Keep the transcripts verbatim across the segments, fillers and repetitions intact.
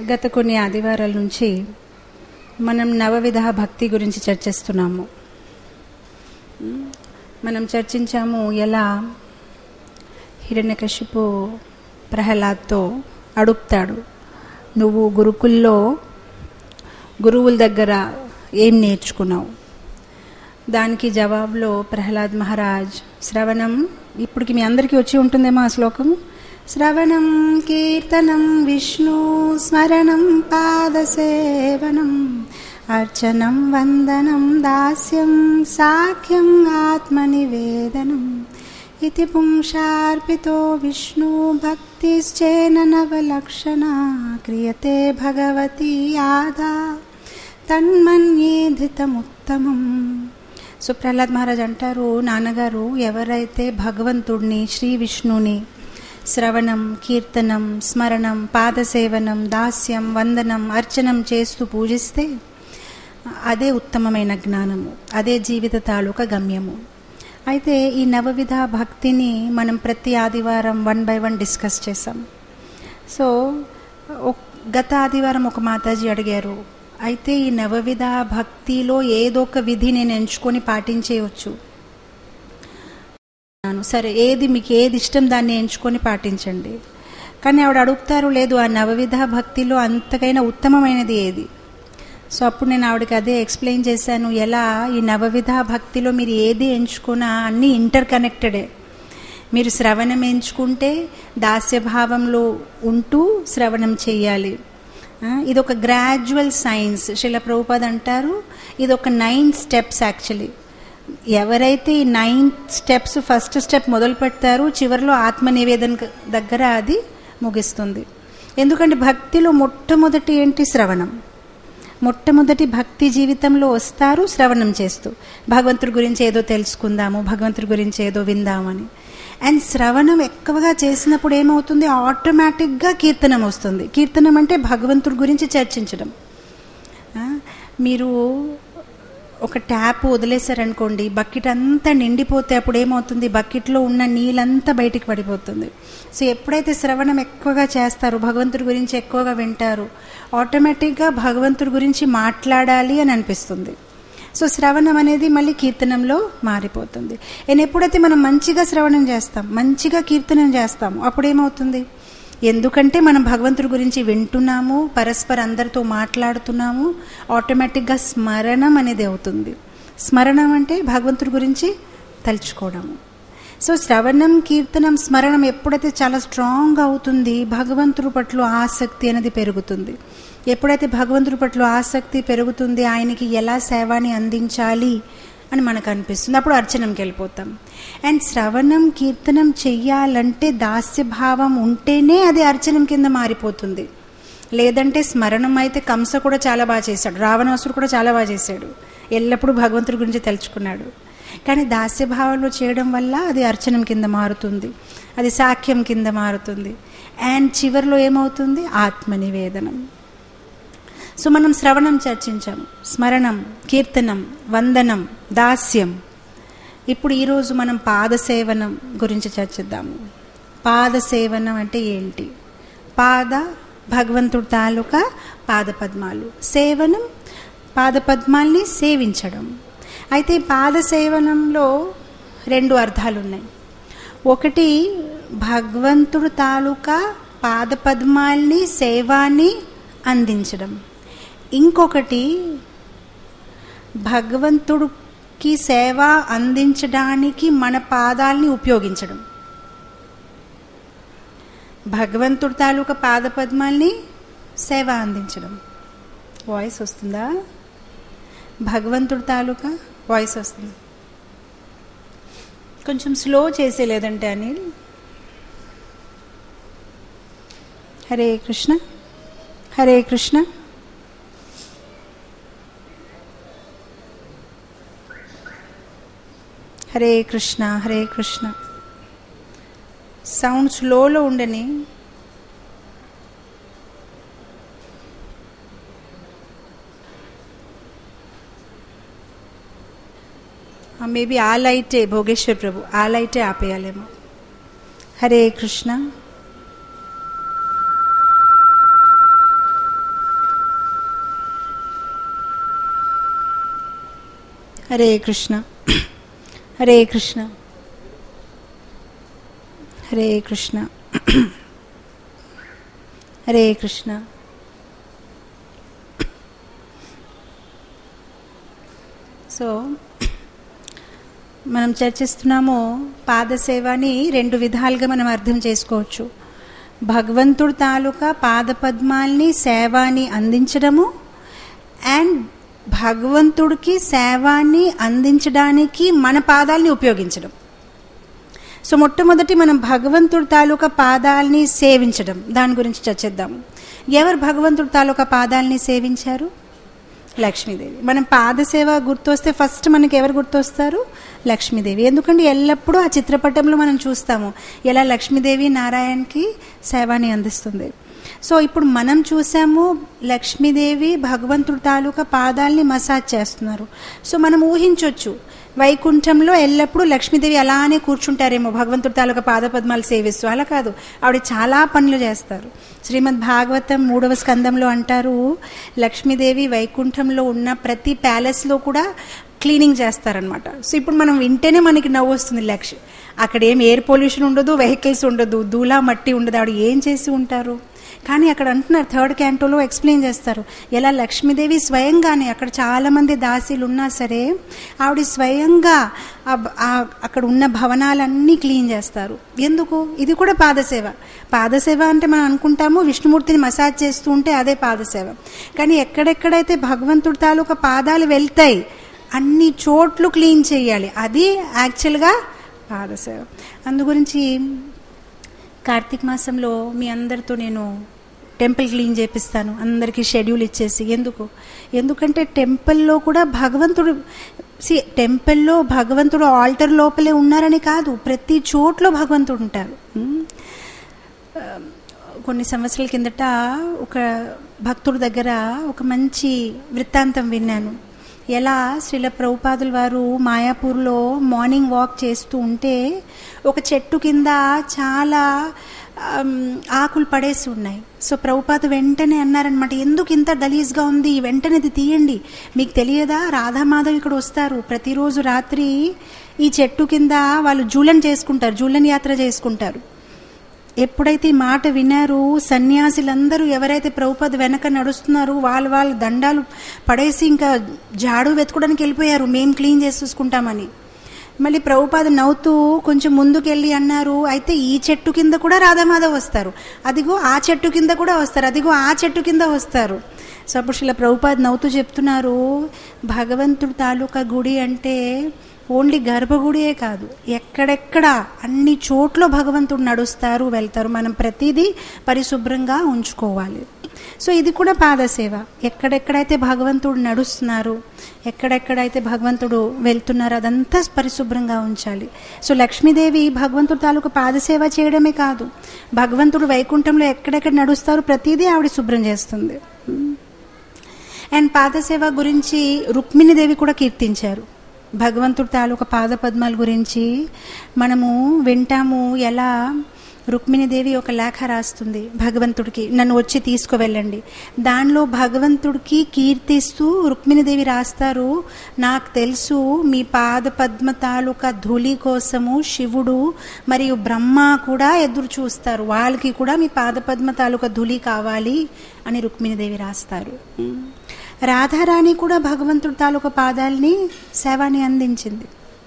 గత కొన్ని ఆదివారాల నుంచి మనం నవవిధ భక్తి గురించి చర్చిస్తున్నాము. మనం చర్చించాము ఎలా హిరణ్యకశిపు ప్రహ్లాద్తో అడుగుతాడు, నువ్వు గురుకుల్లో గురువుల దగ్గర ఏం నేర్చుకున్నావు? దానికి జవాబులో ప్రహ్లాద్ మహారాజ్ శ్రవణం, ఇప్పటికి మీ అందరికీ వచ్చి ఉంటుందేమో ఆ శ్లోకం, శ్రవణం కీర్తనం విష్ణు స్మరణం పాదసేవనం అర్చనం వందనం దాస్యం సాఖ్యం ఆత్మనివేదనం ఇతి పుంసార్పితో విష్ణు భక్తిశ్చేన నవలక్షణా క్రియతే భగవతి ఆదా తన్మన్యే ధృతముత్తమం. సో ప్రహ్లాద్ మహారాజ్ అంటారు, నాన్నగారు ఎవరైతే భగవంతుడిని శ్రీ విష్ణుని శ్రవణం కీర్తనం స్మరణం పాదసేవనం దాస్యం వందనం అర్చనం చేస్తూ పూజిస్తే అదే ఉత్తమమైన జ్ఞానము, అదే జీవిత తాలూకా గమ్యము. అయితే ఈ నవవిధ భక్తిని మనం ప్రతి ఆదివారం వన్ బై వన్ డిస్కస్ చేసాం. సో గత ఆదివారం ఒక మాతాజీ అడిగారు, అయితే ఈ నవవిధ భక్తిలో ఏదో ఒక విధి నేను ఎంచుకొని పాటించేయవచ్చు. సరే, ఏది మీకు ఏది ఇష్టం దాన్ని ఎంచుకొని పాటించండి. కానీ ఆవిడ అడుగుతారు, లేదు ఆ నవవిధ భక్తిలో అంతకైనా ఉత్తమమైనది ఏది? సో అప్పుడు నేను ఆవిడకి అదే ఎక్స్ప్లెయిన్ చేశాను, ఎలా ఈ నవవిధ భక్తిలో మీరు ఏది ఎంచుకున్నా అన్నీ ఇంటర్ కనెక్టెడే. మీరు శ్రవణం ఎంచుకుంటే దాస్యభావంలో ఉంటూ శ్రవణం చేయాలి. ఇది ఒక గ్రాడ్యువల్ సైన్స్. శ్రీల ప్రభుపాద అంటారు, ఇది ఒక నైన్ స్టెప్స్. యాక్చువల్లీ ఎవరైతే ఈ నైన్ స్టెప్స్ ఫస్ట్ స్టెప్ మొదలు పెడతారో చివరిలో ఆత్మనివేదన దగ్గర అది ముగిస్తుంది. ఎందుకంటే భక్తిలో మొట్టమొదటి ఏంటి? శ్రవణం. మొట్టమొదటి భక్తి జీవితంలో వస్తారు శ్రవణం చేస్తూ, భగవంతుడి గురించి ఏదో తెలుసుకుందాము, భగవంతుడి గురించి ఏదో విందామని. అండ్ శ్రవణం ఎక్కువగా చేసినప్పుడు ఏమవుతుంది? ఆటోమేటిక్గా కీర్తనం వస్తుంది. కీర్తనం అంటే భగవంతుడి గురించి చర్చించడం. మీరు ఒక ట్యాప్ వదిలేశారనుకోండి, బకెట్ అంతా నిండిపోతే అప్పుడు ఏమవుతుంది? బకెట్లో ఉన్న నీళ్ళంతా బయటికి పడిపోతుంది. సో ఎప్పుడైతే శ్రవణం ఎక్కువగా చేస్తారో, భగవంతుడి గురించి ఎక్కువగా వింటారు, ఆటోమేటిక్గా భగవంతుడి గురించి మాట్లాడాలి అని అనిపిస్తుంది. సో శ్రవణం అనేది మళ్ళీ కీర్తనంలో మారిపోతుంది. అండ్ ఎప్పుడైతే మనం మంచిగా శ్రవణం చేస్తాం, మంచిగా కీర్తనం చేస్తాము, అప్పుడేమవుతుంది? ఎందుకంటే మనం భగవంతుడి గురించి వింటున్నాము, పరస్పర అందరితో మాట్లాడుతున్నాము, ఆటోమేటిక్గా స్మరణం అనేది అవుతుంది. స్మరణం అంటే భగవంతుడి గురించి తలుచుకోవడము. సో శ్రవణం కీర్తనం స్మరణం ఎప్పుడైతే చాలా స్ట్రాంగ్ అవుతుంది, భగవంతుడి పట్ల ఆసక్తి అనేది పెరుగుతుంది. ఎప్పుడైతే భగవంతుడి పట్ల ఆసక్తి పెరుగుతుంది, ఆయనకి ఎలా సేవని అందించాలి అని మనకు అనిపిస్తుంది, అప్పుడు అర్చనంకి వెళ్ళిపోతాం. అండ్ శ్రవణం కీర్తనం చెయ్యాలంటే దాస్యభావం ఉంటేనే అది అర్చనం కింద మారిపోతుంది. లేదంటే స్మరణం అయితే కంస కూడా చాలా బాగా చేశాడు, రావణాసురుడు కూడా చాలా బాగా చేశాడు, ఎల్లప్పుడూ భగవంతుడి గురించి తెలుసుకున్నాడు. కానీ దాస్యభావంలో చేయడం వల్ల అది అర్చనం కింద మారుతుంది, అది సాఖ్యం కింద మారుతుంది. అండ్ చివరిలో ఏమవుతుంది? ఆత్మనివేదనం. సో మనం శ్రవణం చర్చించాము, స్మరణం, కీర్తనం, వందనం, దాస్యం. ఇప్పుడు ఈరోజు మనం పాదసేవనం గురించి చర్చిద్దాము. పాదసేవనం అంటే ఏంటి? పాద భగవంతుడి తాలూకా పాదపద్మాలు, సేవనం పాదపద్మాల్ని సేవించడం. అయితే పాదసేవనంలో రెండు అర్థాలు ఉన్నాయి. ఒకటి భగవంతుడి తాలూకా పాదపద్మాల్ని సేవాన్ని అందించడం, ఇంకొకటి భగవంతుడికి సేవ అందించడానికి మన పాదాలని ఉపయోగించడం. భగవంతుడి తాలూకా పాదపద్మాల్ని సేవ అందించడం. వాయిస్ వస్తుందా? భగవంతుడి తాలూకా వాయిస్ వస్తుంది. కొంచెం స్లో చేసే, లేదంటే అనిల్. హరే కృష్ణ హరే కృష్ణ. హరే కృష్ణ హరే కృష్ణ. సౌండ్ స్లోలో ఉండని. మేబీ ఆ లైటే భోగేశ్వర్ ప్రభు, ఆ లైటే ఆపేయాలేమో. హరే కృష్ణ హరే కృష్ణ హరే కృష్ణ హరే కృష్ణ హరే కృష్ణ. సో మనం చర్చిస్తున్నాము పాదసేవని రెండు విధాలుగా మనం అర్థం చేసుకోవచ్చు. భగవంతుడి తాలూకా పాదపద్మాల్ని సేవాని అందించడము అండ్ భగవంతుడికి సేవాన్ని అందించడానికి మన పాదాలని ఉపయోగించడం. సో మొట్టమొదటి మనం భగవంతుడి తాలూకా పాదాలని సేవించడం, దాని గురించి చర్చిద్దాము. ఎవరు భగవంతుడి తాలూకా పాదాలని సేవించారు? లక్ష్మీదేవి. మనం పాదసేవ గుర్తొస్తే ఫస్ట్ మనకి ఎవరు గుర్తొస్తారు? లక్ష్మీదేవి. ఎందుకంటే ఎల్లప్పుడూ ఆ చిత్రపటంలో మనం చూస్తాము ఎలా లక్ష్మీదేవి నారాయణకి సేవాని అందిస్తుంది. సో ఇప్పుడు మనం చూసాము లక్ష్మీదేవి భగవంతుడి తాలూకా పాదాలని మసాజ్ చేస్తున్నారు. సో మనం ఊహించవచ్చు వైకుంఠంలో ఎల్లప్పుడూ లక్ష్మీదేవి అలానే కూర్చుంటారేమో భగవంతుడి తాలూకా పాదపద్మాలు సేవిస్తూ. అలా కాదు, ఆవిడ చాలా పనులు చేస్తారు. శ్రీమద్ భాగవతం మూడవ స్కందంలో అంటారు, లక్ష్మీదేవి వైకుంఠంలో ఉన్న ప్రతి ప్యాలెస్లో కూడా క్లీనింగ్ చేస్తారనమాట. సో ఇప్పుడు మనం వింటేనే మనకి నవ్వు వస్తుంది. లక్ష అక్కడ ఏం ఎయిర్ పొల్యూషన్ ఉండదు, వెహికల్స్ ఉండదు, ధూళ మట్టి ఉండదు. ఆవిడ ఏం చేసి ఉంటారు? కానీ అక్కడ అంటున్నారు, థర్డ్ క్యాంటోలో ఎక్స్ప్లెయిన్ చేస్తారు ఎలా లక్ష్మీదేవి స్వయంగానే, అక్కడ చాలామంది దాసీలు ఉన్నా సరే ఆవిడ స్వయంగా అక్కడ ఉన్న భవనాలన్నీ క్లీన్ చేస్తారు. ఎందుకు? ఇది కూడా పాదసేవ. పాదసేవ అంటే మనం అనుకుంటాము విష్ణుమూర్తిని మసాజ్ చేస్తూ ఉంటే అదే పాదసేవ. కానీ ఎక్కడెక్కడైతే భగవంతుడి తాలూకా పాదాలు వెళ్తాయి అన్ని చోట్లు క్లీన్ చేయాలి, అది యాక్చువల్గా పాదసేవ. అందు గురించి కార్తీక మాసంలో మీ అందరితో నేను టెంపుల్ క్లీన్ చేపిస్తాను, అందరికీ షెడ్యూల్ ఇచ్చేసి. ఎందుకు? ఎందుకంటే టెంపుల్లో కూడా భగవంతుడు సి టెంపుల్లో భగవంతుడు ఆల్టర్ లోపలే ఉన్నారని కాదు, ప్రతి చోట్లో భగవంతుడు ఉంటారు. కొన్ని సంవత్సరాల కిందట ఒక భక్తుడి దగ్గర ఒక మంచి వృత్తాంతం విన్నాను. ఎలా శ్రీల ప్రభుపాదుల వారు మాయాపూర్లో మార్నింగ్ వాక్ చేస్తూ ఉంటే ఒక చెట్టు కింద చాలా ఆకులు పడేసి ఉన్నాయి. సో ప్రభుపాద వెంటనే అన్నారనమాట, ఎందుకు ఇంత గలీజ్గా ఉంది, వెంటనే ఇది తీయండి. మీకు తెలియదా రాధామాధవ్ ఇక్కడ వస్తారు, ప్రతిరోజు రాత్రి ఈ చెట్టు కింద వాళ్ళు జూలన్ చేసుకుంటారు, జూలన్ యాత్ర చేసుకుంటారు. ఎప్పుడైతే ఈ మాట వినారు సన్యాసులందరూ ఎవరైతే ప్రభుపాద వెనక నడుస్తున్నారో వాళ్ళు వాళ్ళ దండాలు పడేసి ఇంకా జాడు వెతుకోవడానికి వెళ్ళిపోయారు, మేము క్లీన్ చేసి చూసుకుంటామని. మళ్ళీ ప్రభుపాద నవ్వుతూ కొంచెం ముందుకెళ్ళి అన్నారు, అయితే ఈ చెట్టు కింద కూడా రాధామాధవ్ వస్తారు, అదిగో ఆ చెట్టు కింద కూడా వస్తారు, అదిగో ఆ చెట్టు కింద వస్తారు. సో అప్పుడు ఇలా ప్రభుపాద నవ్వుతూ చెప్తున్నారు, భగవంతుడి తాలూకా గుడి అంటే ఓన్లీ గర్భగుడియే కాదు, ఎక్కడెక్కడ అన్ని చోట్ల భగవంతుడు నడుస్తారు వెళ్తారు. మనం ప్రతిదీ పరిశుభ్రంగా ఉంచుకోవాలి. సో ఇది కూడా పాదసేవ. ఎక్కడెక్కడైతే భగవంతుడు నడుస్తున్నారు, ఎక్కడెక్కడైతే భగవంతుడు వెళ్తున్నారు అదంతా పరిశుభ్రంగా ఉంచాలి. సో లక్ష్మీదేవి భగవంతుడు తాలూకు పాదసేవ చేయడమే కాదు, భగవంతుడు వైకుంఠంలో ఎక్కడెక్కడ నడుస్తారు ప్రతిదీ ఆవిడ శుభ్రం చేస్తుంది. అండ్ పాదసేవ గురించి రుక్మిణీదేవి కూడా కీర్తించారు. భగవంతుడి తాలూకా పాద పద్మాల గురించి మనము వింటాము. ఎలా రుక్మిణీదేవి ఒక లేఖ రాస్తుంది భగవంతుడికి, నన్ను వచ్చి తీసుకువెళ్ళండి. దానిలో భగవంతుడికి కీర్తిస్తూ రుక్మిణీదేవి రాస్తారు, నాకు తెలుసు మీ పాద పద్మ తాలూకా ధూళి కోసము శివుడు మరియు బ్రహ్మ కూడా ఎదురు చూస్తారు, వాళ్ళకి కూడా మీ పాద పద్మ తాలూకా ధూళి కావాలి అని రుక్మిణీదేవి రాస్తారు. రాధారాణి కూడా భగవంతుడి తాలూకా పాదాలని సేవాని అందించింది.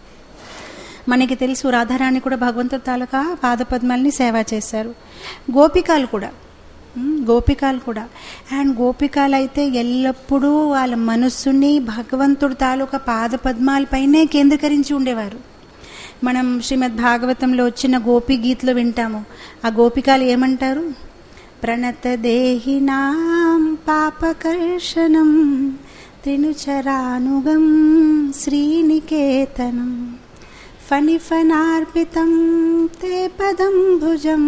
మనకి తెలుసు రాధారాణి కూడా భగవంతుడి తాలూకా పాదపద్మాలని సేవ చేశారు. గోపికాలు కూడా గోపికాలు కూడా అండ్ గోపికాలు అయితే ఎల్లప్పుడూ వాళ్ళ మనస్సుని భగవంతుడి తాలూకా పాదపద్మాలపైనే కేంద్రీకరించి ఉండేవారు. మనం శ్రీమద్ భాగవతంలో వచ్చిన గోపి గీతలో వింటాము. ఆ గోపికాలు ఏమంటారు? ప్రణత దేహినాం పాపకర్షణం త్రినుచరానుగం శ్రీనికేతనం ఫణిఫనార్పితం తే పదం భుజం.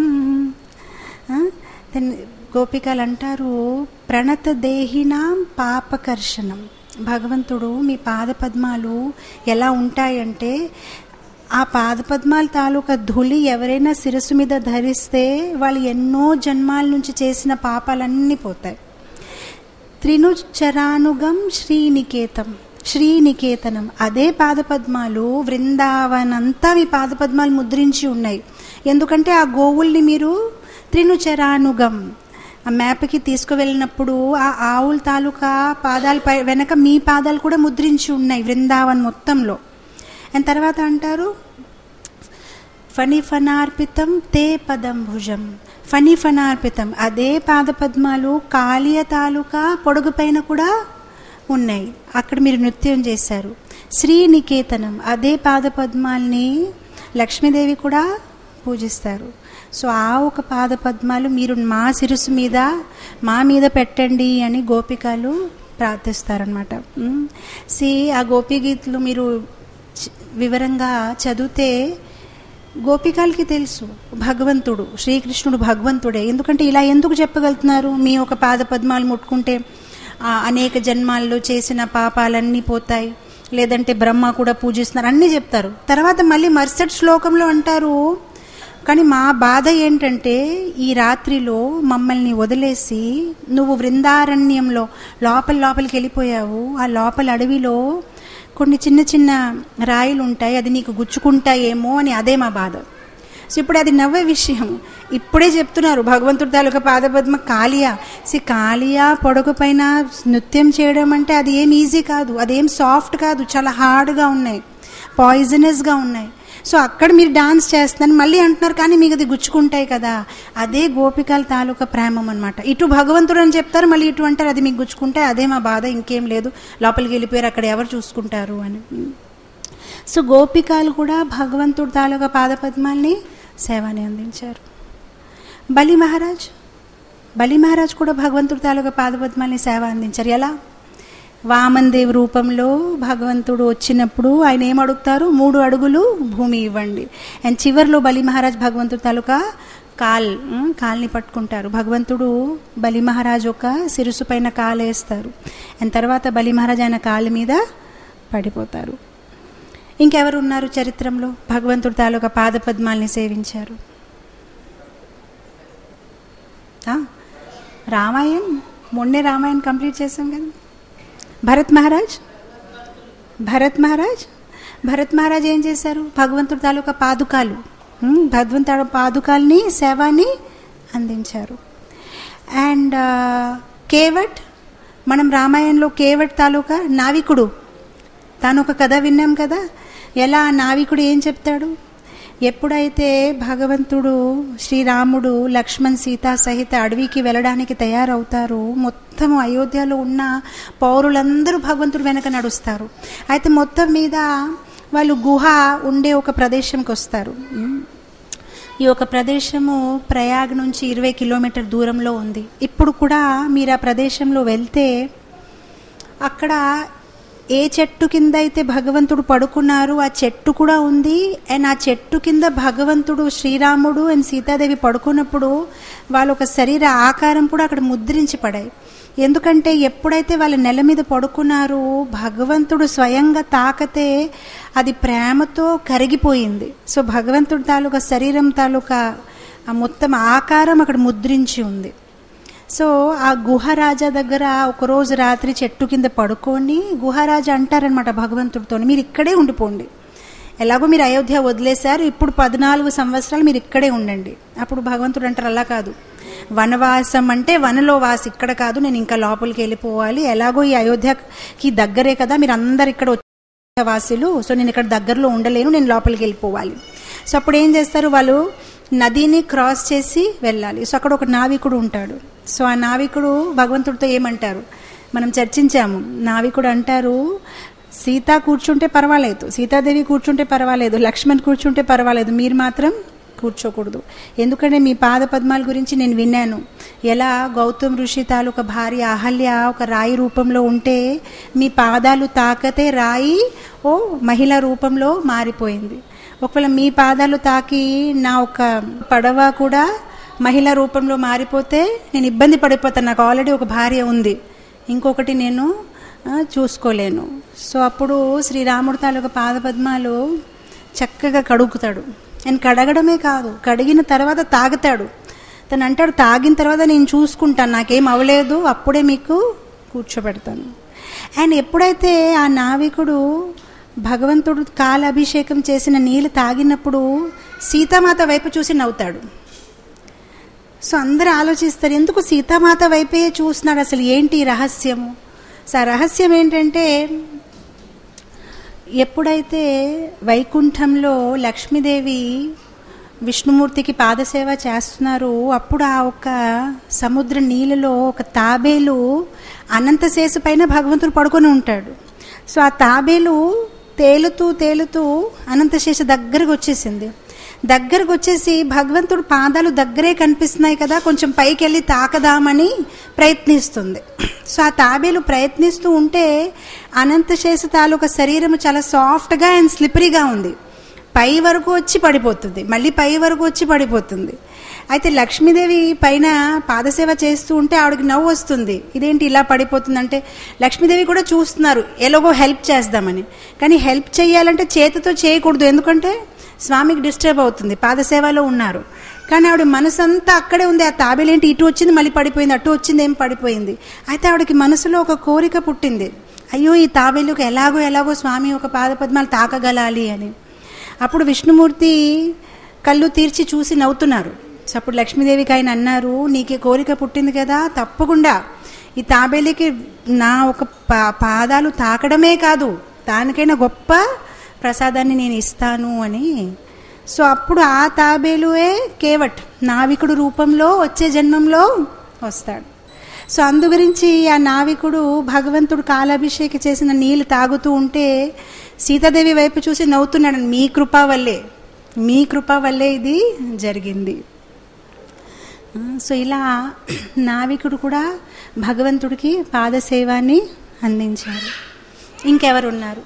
గోపికలు అంటారు, ప్రణత దేహినాం పాపకర్షణం. భగవంతుడు మీ పాద పద్మాలు ఎలా ఉంటాయంటే ఆ పాదపద్మాల తాలూకా ధూళి ఎవరైనా శిరస్సు మీద ధరిస్తే వాళ్ళు ఎన్నో జన్మాల నుంచి చేసిన పాపాలన్నీ పోతాయి. త్రినుచరానుగం శ్రీనికేతం. శ్రీనికేతనం, అదే పాదపద్మాలు వృందావనంతా మీ పాదపద్మాలు ముద్రించి ఉన్నాయి. ఎందుకంటే ఆ గోవుల్ని మీరు త్రినుచరానుగం ఆ మ్యాప్కి తీసుకువెళ్ళినప్పుడు ఆ ఆవుల తాలూకా పాదాల పై వెనక మీ పాదాలు కూడా ముద్రించి ఉన్నాయి వృందావన్ మొత్తంలో. అండ్ తర్వాత అంటారు ఫణి ఫనార్పితం తే పదం భుజం, ఫణి ఫనార్పితం అదే పాదపద్మాలు కాళియ తాలూకా పొడుగు పైన కూడా ఉన్నాయి, అక్కడ మీరు నృత్యం చేశారు. శ్రీనికేతనం అదే పాదపద్మాల్ని లక్ష్మీదేవి కూడా పూజిస్తారు. సో ఆ ఒక పాదపద్మాలు మీరు మా శిరస్సు మీద మా మీద పెట్టండి అని గోపికలు ప్రార్థిస్తారనమాట. సి ఆ గోపీ గీతలు మీరు వివరంగా చదివితే గోపికలకి తెలుసు భగవంతుడు శ్రీకృష్ణుడు భగవంతుడే. ఎందుకంటే ఇలా ఎందుకు చెప్పగలుగుతున్నారు, మీ ఒక పాదపద్మాలు ముట్టుకుంటే అనేక జన్మాల్లో చేసిన పాపాలన్నీ పోతాయి, లేదంటే బ్రహ్మ కూడా పూజిస్తున్నారు అన్నీ చెప్తారు. తర్వాత మళ్ళీ మరుసటి శ్లోకంలో అంటారు, కానీ మా బాధ ఏంటంటే ఈ రాత్రిలో మమ్మల్ని వదిలేసి నువ్వు వృందారణ్యంలో లోపల లోపలికి వెళ్ళిపోయావు, ఆ లోపల అడవిలో కొన్ని చిన్న చిన్న రాయిలు ఉంటాయి, అది నీకు గుచ్చుకుంటాయేమో అని, అదే మా బాధ. సో ఇప్పుడు అది నవ్వే విషయం, ఇప్పుడే చెప్తున్నారు భగవంతుడి తాలూకా పాదపద్మ కాళియా. సి కాళియా పొడగు పైన నృత్యం చేయడం అంటే అది ఏం ఈజీ కాదు, అదేం సాఫ్ట్ కాదు, చాలా హార్డ్గా ఉన్నాయి, పాయిజనస్గా ఉన్నాయి. సో అక్కడ మీరు డాన్స్ చేస్తాను మళ్ళీ అంటున్నారు, కానీ మీకు అది గుచ్చుకుంటాయి కదా, అదే గోపికల తాలూకా ప్రేమం అనమాట. ఇటు భగవంతుడు అని చెప్తారు, మళ్ళీ ఇటు అంటారు అది మీకు గుచ్చుకుంటాయి, అదే మా బాధ, ఇంకేం లేదు, లోపలికి వెళ్ళిపోయారు, అక్కడ ఎవరు చూసుకుంటారు అని. సో గోపికలు కూడా భగవంతుడి తాలూకా పాదపద్మాల్ని సేవని అందించారు. బలి మహారాజ్ బలి మహారాజ్ కూడా భగవంతుడి తాలూకా పాదపద్మాల్ని సేవ అందించారు. ఎలా? వామన్ దేవ్ రూపంలో భగవంతుడు వచ్చినప్పుడు ఆయన ఏం అడుగుతారు, మూడు అడుగులు భూమి ఇవ్వండి. అండ్ చివరిలో బలి మహారాజ్ భగవంతుడి తాలూకా కాల్ కాల్ని పట్టుకుంటారు. భగవంతుడు బలి మహారాజ్ ఒక శిరస్సు పైన కాలు వేస్తారు, అండ్ తర్వాత బలి మహారాజ్ ఆయన కాళ్ళ మీద పడిపోతారు. ఇంకెవరు ఉన్నారు చరిత్రలో భగవంతుడి తాలూకా పాదపద్మాల్ని సేవించారు? రామాయణ్, మొన్నే రామాయణ్ కంప్లీట్ చేసాం కదా. భరత్ మహారాజ్ భరత్ మహారాజ్ భరత్ మహారాజ్ ఏం చేశారు, భగవంతుడి తాలూకా పాదుకాలు భగవంతుడి పాదుకాల్ని సేవాని అందించారు. అండ్ కేవట్, మనం రామాయణంలో కేవట్ తాలూకా నావికుడు, తాను ఒక కథ విన్నాం కదా, ఎలా నావికుడు ఏం చెప్తాడు, ఎప్పుడైతే భగవంతుడు శ్రీరాముడు లక్ష్మణ్ సీత సహిత అడవికి వెళ్ళడానికి తయారవుతారు, మొత్తం అయోధ్యలో ఉన్న పౌరులందరూ భగవంతుడు వెనక నడుస్తారు. అయితే మొత్తం మీద వాళ్ళు గుహ ఉండే ఒక ప్రదేశంకి వస్తారు. ఈ ఒక ప్రదేశము ప్రయాగ్ నుంచి ఇరవై కిలోమీటర్ దూరంలో ఉంది. ఇప్పుడు కూడా మీరు ఆ ప్రదేశంలో వెళ్తే అక్కడ ఏ చెట్టు కింద అయితే భగవంతుడు పడుకున్నారు ఆ చెట్టు కూడా ఉంది. అండ్ ఆ చెట్టు కింద భగవంతుడు శ్రీరాముడు అండ్ సీతాదేవి పడుకున్నప్పుడు వాళ్ళ ఒక శరీర ఆకారం కూడా అక్కడ ముద్రించి పడాయి. ఎందుకంటే ఎప్పుడైతే వాళ్ళ నెల మీద పడుకున్నారో భగవంతుడు స్వయంగా తాకతే అది ప్రేమతో కరిగిపోయింది. సో భగవంతుడి తాలూకా శరీరం తాలూకా ఆ మొత్తం ఆకారం అక్కడ ముద్రించి ఉంది. సో ఆ గుహరాజా దగ్గర ఒకరోజు రాత్రి చెట్టు కింద పడుకొని గుహరాజా అంటారనమాట భగవంతుడితో, మీరు ఇక్కడే ఉండిపోండి, ఎలాగో మీరు అయోధ్య వదిలేశారు, ఇప్పుడు పద్నాలుగు సంవత్సరాలు మీరు ఇక్కడే ఉండండి. అప్పుడు భగవంతుడు అంటారు, అలా కాదు, వనవాసం అంటే వనలో వాసి, ఇక్కడ కాదు, నేను ఇంకా లోపలికి వెళ్ళిపోవాలి, ఎలాగో ఈ అయోధ్యకి దగ్గరే కదా, మీరు అందరు ఇక్కడ వచ్చే వాసులు, సో నేను ఇక్కడ దగ్గరలో ఉండలేను, నేను లోపలికి వెళ్ళిపోవాలి. సో అప్పుడు ఏం చేస్తారు, వాళ్ళు నదిని క్రాస్ చేసి వెళ్ళాలి. సో అక్కడ ఒక నావికుడు ఉంటాడు. సో ఆ నావికుడు భగవంతుడితో ఏమంటారు, మనం చర్చించాము, నావికుడు అంటారు, సీత కూర్చుంటే పర్వాలేదు, సీతాదేవి కూర్చుంటే పర్వాలేదు, లక్ష్మణ్ కూర్చుంటే పర్వాలేదు, మీరు మాత్రం కూర్చోకూడదు. ఎందుకంటే మీ పాద పద్మాల గురించి నేను విన్నాను, ఎలా గౌతమ్ ఋషి తాలూకా భార్య అహల్య ఒక రాయి రూపంలో ఉంటే మీ పాదాలు తాకతే రాయి ఓ మహిళ రూపంలో మారిపోయింది. ఒకవేళ మీ పాదాలు తాకి నా ఒక పడవ కూడా మహిళా రూపంలో మారిపోతే నేను ఇబ్బంది పడిపోతాను, నాకు ఆల్రెడీ ఒక భార్య ఉంది, ఇంకొకటి నేను చూసుకోలేను. సో అప్పుడు శ్రీరాముడు తాలూకా పాదపద్మాలు చక్కగా కడుగుతాడు. నేను కడగడమే కాదు, కడిగిన తర్వాత తాగుతాడు. తను అంటాడు, తాగిన తర్వాత నేను చూసుకుంటాను, నాకేం అవ్వలేదు, అప్పుడే మీకు కూర్చోబెడతాను. అండ్ ఎప్పుడైతే ఆ నావికుడు భగవంతుడు కాలాభిషేకం చేసిన నీళ్ళు తాగినప్పుడు సీతామాత వైపు చూసి నవ్వుతాడు. సో అందరూ ఆలోచిస్తారు, ఎందుకు సీతామాత వైపే చూస్తున్నాడు, అసలు ఏంటి రహస్యము? సో ఆ రహస్యం ఏంటంటే, ఎప్పుడైతే వైకుంఠంలో లక్ష్మీదేవి విష్ణుమూర్తికి పాదసేవ చేస్తున్నారు, అప్పుడు ఆ ఒక సముద్ర నీళ్ళలో ఒక తాబేలు అనంతశేషు పైన భగవంతుడు పడుకొని ఉంటాడు. సో ఆ తాబేలు తేలుతూ తేలుతూ అనంతశేషు దగ్గరకు వచ్చేసింది. దగ్గరకు వచ్చేసి భగవంతుడు పాదాలు దగ్గరే కనిపిస్తున్నాయి కదా, కొంచెం పైకి వెళ్ళి తాకదామని ప్రయత్నిస్తుంది. సో ఆ తాబేలు ప్రయత్నిస్తూ ఉంటే అనంతశేషు తాలూకా శరీరం చాలా సాఫ్ట్గా అండ్ స్లిపరీగా ఉంది. పై వరకు వచ్చి పడిపోతుంది, మళ్ళీ పై వరకు వచ్చి పడిపోతుంది. అయితే లక్ష్మీదేవి పైన పాదసేవ చేస్తూ ఉంటే ఆవిడకి నవ్వు వస్తుంది, ఇదేంటి ఇలా పడిపోతుంది అంటే. లక్ష్మీదేవి కూడా చూస్తున్నారు ఎలాగో హెల్ప్ చేద్దామని, కానీ హెల్ప్ చేయాలంటే చేతితో చేయకూడదు, ఎందుకంటే స్వామికి డిస్టర్బ్ అవుతుంది, పాదసేవలో ఉన్నారు. కానీ ఆవిడ మనసు అంతా అక్కడే ఉంది. ఆ తాబేలేంటి ఇటు వచ్చింది మళ్ళీ పడిపోయింది, అటు వచ్చింది ఏం పడిపోయింది. అయితే ఆవిడకి మనసులో ఒక కోరిక పుట్టింది, అయ్యో ఈ తాబేలుకి ఎలాగో ఎలాగో స్వామి ఒక పాదపద్మాలు తాకగలాలి అని. అప్పుడు విష్ణుమూర్తి కళ్ళు తీర్చి చూసి నవ్వుతున్నారు. సో అప్పుడు లక్ష్మీదేవికి ఆయన అన్నారు, నీకే కోరిక పుట్టింది కదా, తప్పకుండా ఈ తాబేలికి నా ఒక పా పాదాలు తాకడమే కాదు, దానికైనా గొప్ప ప్రసాదాన్ని నేను ఇస్తాను అని. సో అప్పుడు ఆ తాబేలుయే కేవట్ నావికుడు రూపంలో వచ్చే జన్మంలో వస్తాడు. సో అందు గురించి ఆ నావికుడు భగవంతుడు కాలాభిషేకం చేసిన నీళ్ళు తాగుతూ ఉంటే సీతాదేవి వైపు చూసి నవ్వుతున్నాడు, మీ కృప వల్లే మీ కృప వల్లే ఇది జరిగింది. సో ఇలా నావికుడు కూడా భగవంతుడికి పాదసేవాన్ని అందించారు. ఇంకెవరున్నారు?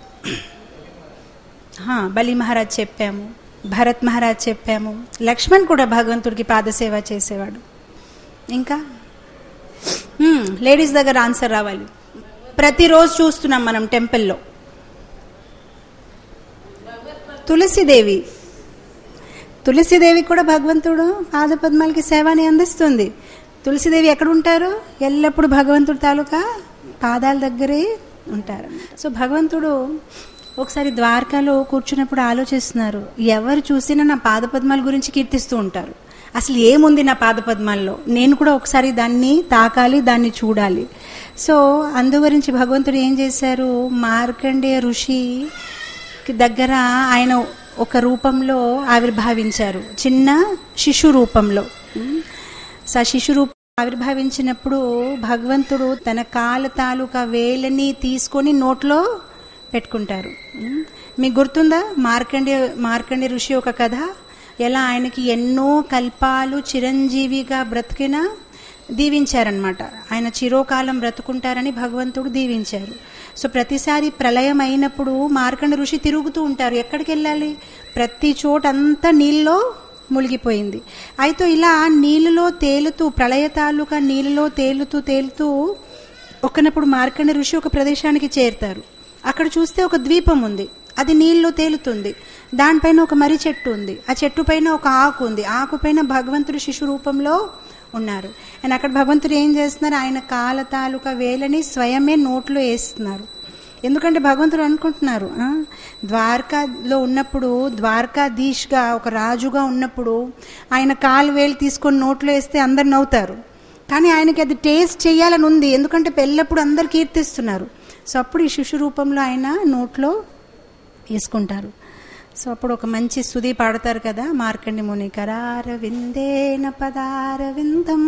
బలి మహారాజ్ చెప్పాము, భరత్ మహారాజ్ చెప్పాము, లక్ష్మణ్ కూడా భగవంతుడికి పాదసేవ చేసేవాడు. ఇంకా లేడీస్ దగ్గర ఆన్సర్ రావాలి. ప్రతిరోజు చూస్తున్నాం మనం టెంపుల్లో తులసిదేవి తులసిదేవి కూడా భగవంతుడు పాదపద్మాలకి సేవని అందిస్తుంది. తులసిదేవి ఎక్కడ ఉంటారు? ఎల్లప్పుడూ భగవంతుడు తాలూకా పాదాల దగ్గరే ఉంటారు. సో భగవంతుడు ఒకసారి ద్వారకాలో కూర్చున్నప్పుడు ఆలోచిస్తున్నారు, ఎవరు చూసినా నా పాదపద్మాల గురించి కీర్తిస్తూ ఉంటారు, అసలు ఏముంది నా పాదపద్మాల్లో, నేను కూడా ఒకసారి దాన్ని తాకాలి, దాన్ని చూడాలి. సో అందు గురించి భగవంతుడు ఏం చేశారు, మార్కండేయ ఋషి దగ్గర ఆయన ఒక రూపంలో ఆవిర్భావించారు, చిన్న శిశు రూపంలో. సో శిశు రూపం ఆవిర్భావించినప్పుడు భగవంతుడు తన కాళ్ళ తాలూకా వేలని తీసుకొని నోట్లో పెట్టుకుంటారు. మీకు గుర్తుందా మార్కండే మార్కండే ఋషి ఒక కథ, ఎలా ఆయనకి ఎన్నో కల్పాలు చిరంజీవిగా బ్రతికిన దీవించారనమాట. ఆయన చిరోకాలం బ్రతుకుంటారని భగవంతుడు దీవించారు. సో ప్రతిసారి ప్రళయం అయినప్పుడు మార్కండ ఋషి తిరుగుతూ ఉంటారు, ఎక్కడికి వెళ్ళాలి, ప్రతి చోట అంతా నీళ్ళలో మునిగిపోయింది. అయితే ఇలా నీళ్ళలో తేలుతూ ప్రళయ తాలూకా నీళ్ళలో తేలుతూ తేలుతూ ఒకనప్పుడు మార్కండ ఋషి ఒక ప్రదేశానికి చేరుతారు. అక్కడ చూస్తే ఒక ద్వీపం ఉంది, అది నీళ్ళలో తేలుతుంది, దానిపైన ఒక మర్రి చెట్టు ఉంది, ఆ చెట్టు పైన ఒక ఆకు ఉంది, ఆకు పైన భగవంతుడు శిశు రూపంలో ఉన్నారు. అండ్ అక్కడ భగవంతుడు ఏం చేస్తున్నారు, ఆయన కాల తాలూకా వేలని స్వయమే నోట్లో వేస్తున్నారు. ఎందుకంటే భగవంతుడు అనుకుంటున్నారు, ద్వారకాలో ఉన్నప్పుడు ద్వారకాధీష్గా ఒక రాజుగా ఉన్నప్పుడు ఆయన కాలు వేలు తీసుకొని నోట్లో వేస్తే అందరు నవ్వుతారు, కానీ ఆయనకి అది టేస్ట్ చేయాలని ఉంది, ఎందుకంటే ఎల్లప్పుడు అందరు కీర్తిస్తున్నారు. సో అప్పుడు ఈ శిశు రూపంలో ఆయన నోట్లో వేసుకుంటారు. సో అప్పుడు ఒక మంచి స్తుతి పాడతారు కదా, మార్కండి ముని కరార విందేన పదార విందం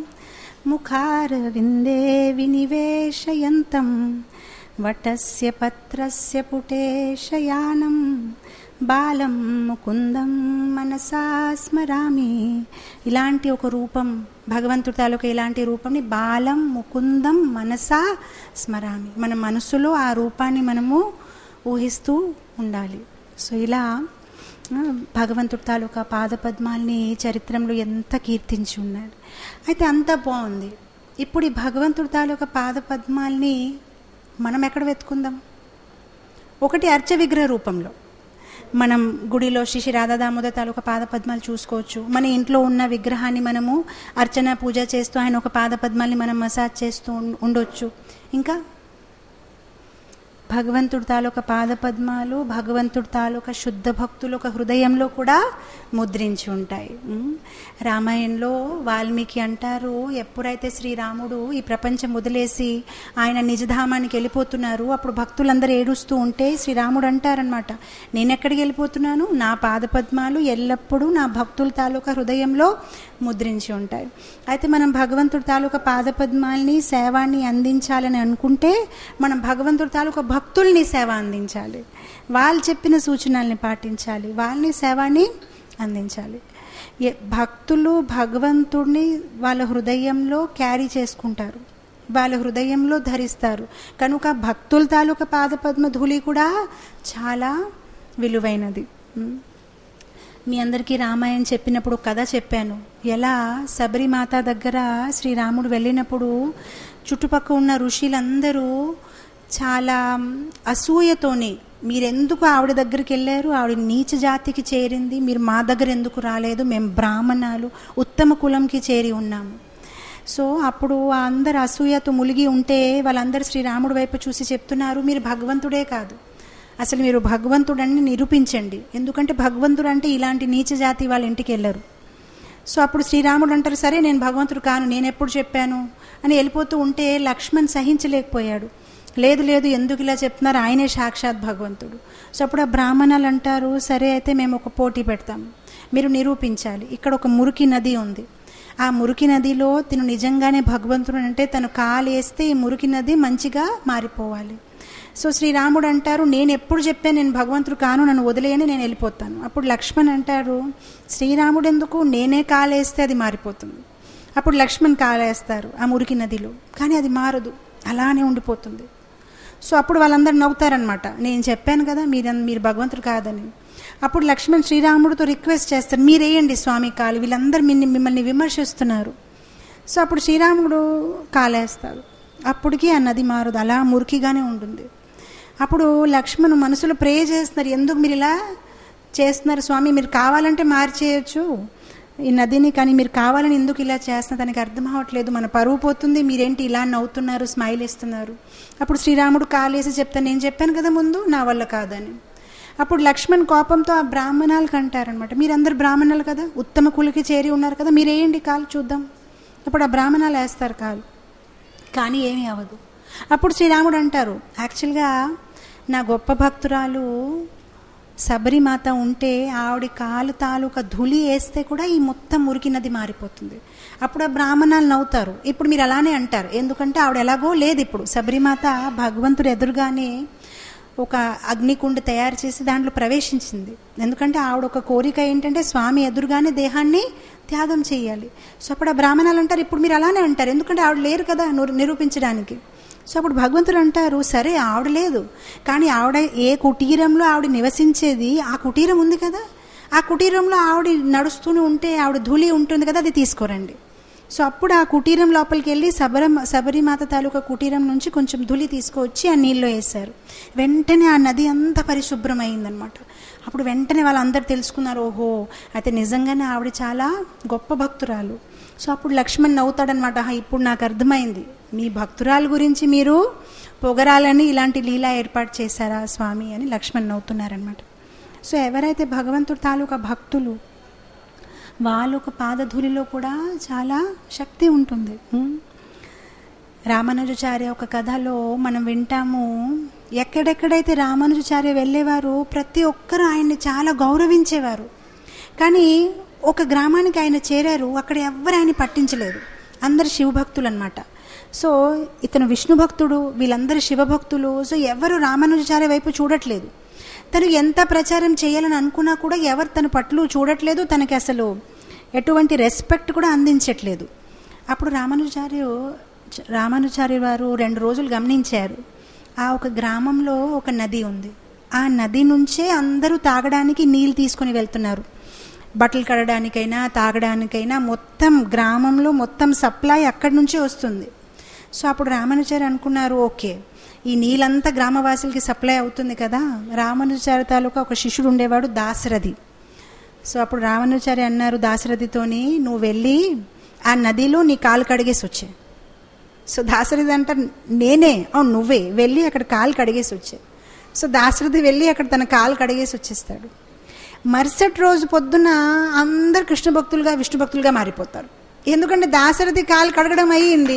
ముఖార విందే వినివేశయంతం వటస్య పత్రస్య పుటేశయానం బాలం ముకుందం మనసా స్మరామి. ఇలాంటి ఒక రూపం భగవంతుడి తాలూకా ఇలాంటి రూపంని బాలం ముకుందం మనసా స్మరామి, మన మనసులో ఆ రూపాన్ని మనము ఊహిస్తూ ఉండాలి. సో ఇలా భగవంతుడి తాలూకా పాదపద్మాల్ని చరిత్రలో ఎంత కీర్తించి ఉన్నాడు. అయితే అంత బాగుంది. ఇప్పుడు ఈ భగవంతుడి తాలూకా పాదపద్మాల్ని మనం ఎక్కడ వెతుకుందాం? ఒకటి అర్చ విగ్రహ రూపంలో మనం గుడిలో శ్రీ శ్రీ రాధా దామోదర్ తాలూకా పాదపద్మాలు చూసుకోవచ్చు. మన ఇంట్లో ఉన్న విగ్రహాన్ని మనము అర్చన పూజ చేస్తూ ఆయన ఒక పాదపద్మాల్ని మనం మసాజ్ చేస్తూ ఉండొచ్చు. ఇంకా భగవంతుడి తాలూకా పాదపద్మాలు భగవంతుడి తాలూకా శుద్ధ భక్తుల ఒక హృదయంలో కూడా ముద్రించి ఉంటాయి. రామాయణంలో వాల్మీకి అంటారు, ఎప్పుడైతే శ్రీరాముడు ఈ ప్రపంచం వదిలేసి ఆయన నిజధామానికి వెళ్ళిపోతున్నారు, అప్పుడు భక్తులందరూ ఏడుస్తూ ఉంటే శ్రీరాముడు అంటారనమాట, నేను ఎక్కడికి వెళ్ళిపోతున్నాను, నా పాదపద్మాలు ఎల్లప్పుడూ నా భక్తుల తాలూకా హృదయంలో ముద్రించి ఉంటాయి. అయితే మనం భగవంతుడి తాలూకా పాదపద్మాల్ని సేవాన్ని అందించాలని అనుకుంటే మనం భగవంతుడి తాలూకా భక్తుల్ని సేవ అందించాలి, వాళ్ళు చెప్పిన సూచనల్ని పాటించాలి, వాళ్ళని సేవాన్ని అందించాలి. భక్తులు భగవంతుడిని వాళ్ళ హృదయంలో క్యారీ చేసుకుంటారు, వాళ్ళ హృదయంలో ధరిస్తారు. కనుక భక్తుల తాలూకా పాదపద్మ ధూళి కూడా చాలా విలువైనది. మీ అందరికీ రామాయణం చెప్పినప్పుడు కథ చెప్పాను, ఎలా శబరిమాత దగ్గర శ్రీరాముడు వెళ్ళినప్పుడు చుట్టుపక్కల ఉన్న ఋషులందరూ చాలా అసూయతోని, మీరెందుకు ఆవిడ దగ్గరికి వెళ్ళారు, ఆవిడ నీచ జాతికి చేరింది, మీరు మా దగ్గర ఎందుకు రాలేదు, మేము బ్రాహ్మణాలు ఉత్తమ కులంకి చేరి ఉన్నాము. సో అప్పుడు అందరు అసూయతో ములిగి ఉంటే వాళ్ళందరూ శ్రీరాముడి వైపు చూసి చెప్తున్నారు, మీరు భగవంతుడే కాదు, అసలు మీరు భగవంతుడని నిరూపించండి, ఎందుకంటే భగవంతుడు అంటే ఇలాంటి నీచ జాతి వాళ్ళ ఇంటికి వెళ్ళరు. సో అప్పుడు శ్రీరాముడు అంటారు, సరే నేను భగవంతుడు కాను, నేను ఎప్పుడు చెప్పాను అని వెళ్ళిపోతూ ఉంటే లక్ష్మణ్ సహించలేకపోయాడు, లేదు లేదు ఎందుకు ఇలా చెప్తున్నారు, ఆయనే సాక్షాత్ భగవంతుడు. సో అప్పుడు ఆ బ్రాహ్మణాలు అంటారు, సరే అయితే మేము ఒక పోటీ పెడతాము, మీరు నిరూపించాలి. ఇక్కడ ఒక మురికి నది ఉంది, ఆ మురికి నదిలో తిను నిజంగానే భగవంతుడు అంటే తను కాలు వేస్తే ఈ మురికి నది మంచిగా మారిపోవాలి. సో శ్రీరాముడు అంటారు, నేను ఎప్పుడు చెప్పాను నేను భగవంతుడు కాను, నన్ను వదిలేయని నేను వెళ్ళిపోతాను. అప్పుడు లక్ష్మణ్ అంటారు, శ్రీరాముడు ఎందుకు, నేనే కాలేస్తే అది మారిపోతుంది. అప్పుడు లక్ష్మణ్ కాలేస్తారు ఆ మురికి నదిలో, కానీ అది మారదు, అలానే ఉండిపోతుంది. సో అప్పుడు వాళ్ళందరూ నవ్వుతారనమాట, నేను చెప్పాను కదా మీరు మీరు భగవంతుడు కాదని. అప్పుడు లక్ష్మణ్ శ్రీరాముడితో రిక్వెస్ట్ చేస్తారు, మీరేయండి స్వామి కాలు, వీళ్ళందరూ మిన్ని మిమ్మల్ని విమర్శిస్తున్నారు. సో అప్పుడు శ్రీరాముడు కాలేస్తారు, అప్పటికి ఆ నది మారదు, అలా మురికిగానే ఉంటుంది. అప్పుడు లక్ష్మణ్ మనసులో ప్రే చేస్తున్నారు, ఎందుకు మీరు ఇలా చేస్తున్నారు స్వామి, మీరు కావాలంటే మార్చేయచ్చు ఈ నదిని, కానీ మీరు కావాలని ఎందుకు ఇలా చేస్తున్నారు, తనకి అర్థం అవ్వట్లేదు, మన పరువు పోతుంది, మీరేంటి ఇలా నవ్వుతున్నారు స్మైల్ ఇస్తున్నారు. అప్పుడు శ్రీరాముడు కాలేసి చెప్తాను, నేను చెప్పాను కదా ముందు నా వల్ల కాదని. అప్పుడు లక్ష్మణ్ కోపంతో ఆ బ్రాహ్మణాలకు అంటారనమాట, మీరందరు బ్రాహ్మణాలు కదా, ఉత్తమ కులకి చేరి ఉన్నారు కదా, మీరు వేయండి కాలు చూద్దాం. అప్పుడు ఆ బ్రాహ్మణాలు వేస్తారు కాలు, కానీ ఏమీ అవ్వదు. అప్పుడు శ్రీరాముడు అంటారు, యాక్చువల్గా నా గొప్ప భక్తురాలు శబరిమాత ఉంటే ఆవిడ కాలు తాలూకా ధూళి వేస్తే కూడా ఈ మొత్తం మురికి నది మారిపోతుంది. అప్పుడు ఆ బ్రాహ్మణాలు నవ్వుతారు, ఇప్పుడు మీరు అలానే అంటారు, ఎందుకంటే ఆవిడ ఎలాగో లేదు, ఇప్పుడు శబరిమాత భగవంతుడు ఎదురుగానే ఒక అగ్నికుండ తయారు చేసి దాంట్లో ప్రవేశించింది, ఎందుకంటే ఆవిడ ఒక కోరిక ఏంటంటే స్వామి ఎదురుగానే దేహాన్ని త్యాగం చేయాలి. సో అప్పుడు ఆ బ్రాహ్మణాలు అంటారు, ఇప్పుడు మీరు అలానే అంటారు, ఎందుకంటే ఆవిడ లేరు కదా నిరూపించడానికి. సో అప్పుడు భగవంతుడు అంటారు, సరే ఆవిడ లేదు, కానీ ఆవిడ ఏ కుటీరంలో ఆవిడ నివసించేది ఆ కుటీరం ఉంది కదా, ఆ కుటీరంలో ఆవిడ నడుస్తూనే ఉంటే ఆవిడ ధూళి ఉంటుంది కదా, అది తీసుకోరండి. సో అప్పుడు ఆ కుటీరం లోపలికి వెళ్ళి శబరి శబరిమాత తాలూకా కుటీరం నుంచి కొంచెం ధూళి తీసుకువచ్చి ఆ నీళ్ళు వేశారు, వెంటనే ఆ నది అంతా పరిశుభ్రమైందనమాట. అప్పుడు వెంటనే వాళ్ళందరూ తెలుసుకున్నారు, ఓహో అయితే నిజంగానే ఆవిడ చాలా గొప్ప భక్తురాలు. సో అప్పుడు లక్ష్మణ్ నవ్వుతాడనమాట, ఇప్పుడు నాకు అర్థమైంది, మీ భక్తురాలు గురించి మీరు పొగరాలని ఇలాంటి లీలా ఏర్పాటు చేశారా స్వామి అని లక్ష్మణ్ నవ్వుతున్నారనమాట. సో ఎవరైతే భగవంతుడు తాలూకా భక్తులు వాళ్ళ ఒక పాదధూళిలో కూడా చాలా శక్తి ఉంటుంది. రామానుజాచార్య ఒక కథలో మనం వింటాము, ఎక్కడెక్కడైతే రామానుజాచార్య వెళ్ళేవారు ప్రతి ఒక్కరూ ఆయన్ని చాలా గౌరవించేవారు, కానీ ఒక గ్రామానికి ఆయన చేరారు, అక్కడ ఎవ్వరు ఆయన పట్టించలేదు, అందరు శివభక్తులు అనమాట. సో ఇతను విష్ణు భక్తుడు, వీళ్ళందరూ శివభక్తులు. సో ఎవరు రామానుజాచార్య వైపు చూడట్లేదు, తను ఎంత ప్రచారం చేయాలని అనుకున్నా కూడా ఎవరు తన పట్ల చూడట్లేదు, తనకి అసలు ఎటువంటి రెస్పెక్ట్ కూడా అందించట్లేదు. అప్పుడు రామానుజాచార్య రామానుజాచార్య వారు రెండు రోజులు గమనించారు, ఆ ఒక గ్రామంలో ఒక నది ఉంది, ఆ నది నుంచే అందరూ తాగడానికి నీళ్ళు తీసుకొని వెళ్తున్నారు, బట్టలు కడడానికైనా తాగడానికైనా మొత్తం గ్రామంలో మొత్తం సప్లై అక్కడి నుంచే వస్తుంది. సో అప్పుడు రామానుజాచార్య అనుకున్నారు, ఓకే ఈ నీళ్ళంతా గ్రామవాసులకి సప్లై అవుతుంది కదా. రామానుజాచార్య తాలూకా ఒక శిష్యుడు ఉండేవాడు దాశరథి. సో అప్పుడు రామానుజాచార్య అన్నారు దాశరథితోని, నువ్వు వెళ్ళి ఆ నదిలో నీ కాలు కడిగేసి వచ్చే. సో దాశరథి అంటారు నేనే, అవును నువ్వే, వెళ్ళి అక్కడ కాలు కడిగేసి వచ్చే. సో దాశరథి వెళ్ళి అక్కడ తన కాలు కడిగేసి వచ్చేస్తాడు. మరుసటి రోజు పొద్దున అందరు కృష్ణ భక్తులుగా విష్ణు భక్తులుగా మారిపోతారు. ఎందుకంటే దాశరథి కాలు కడగడం అయ్యింది,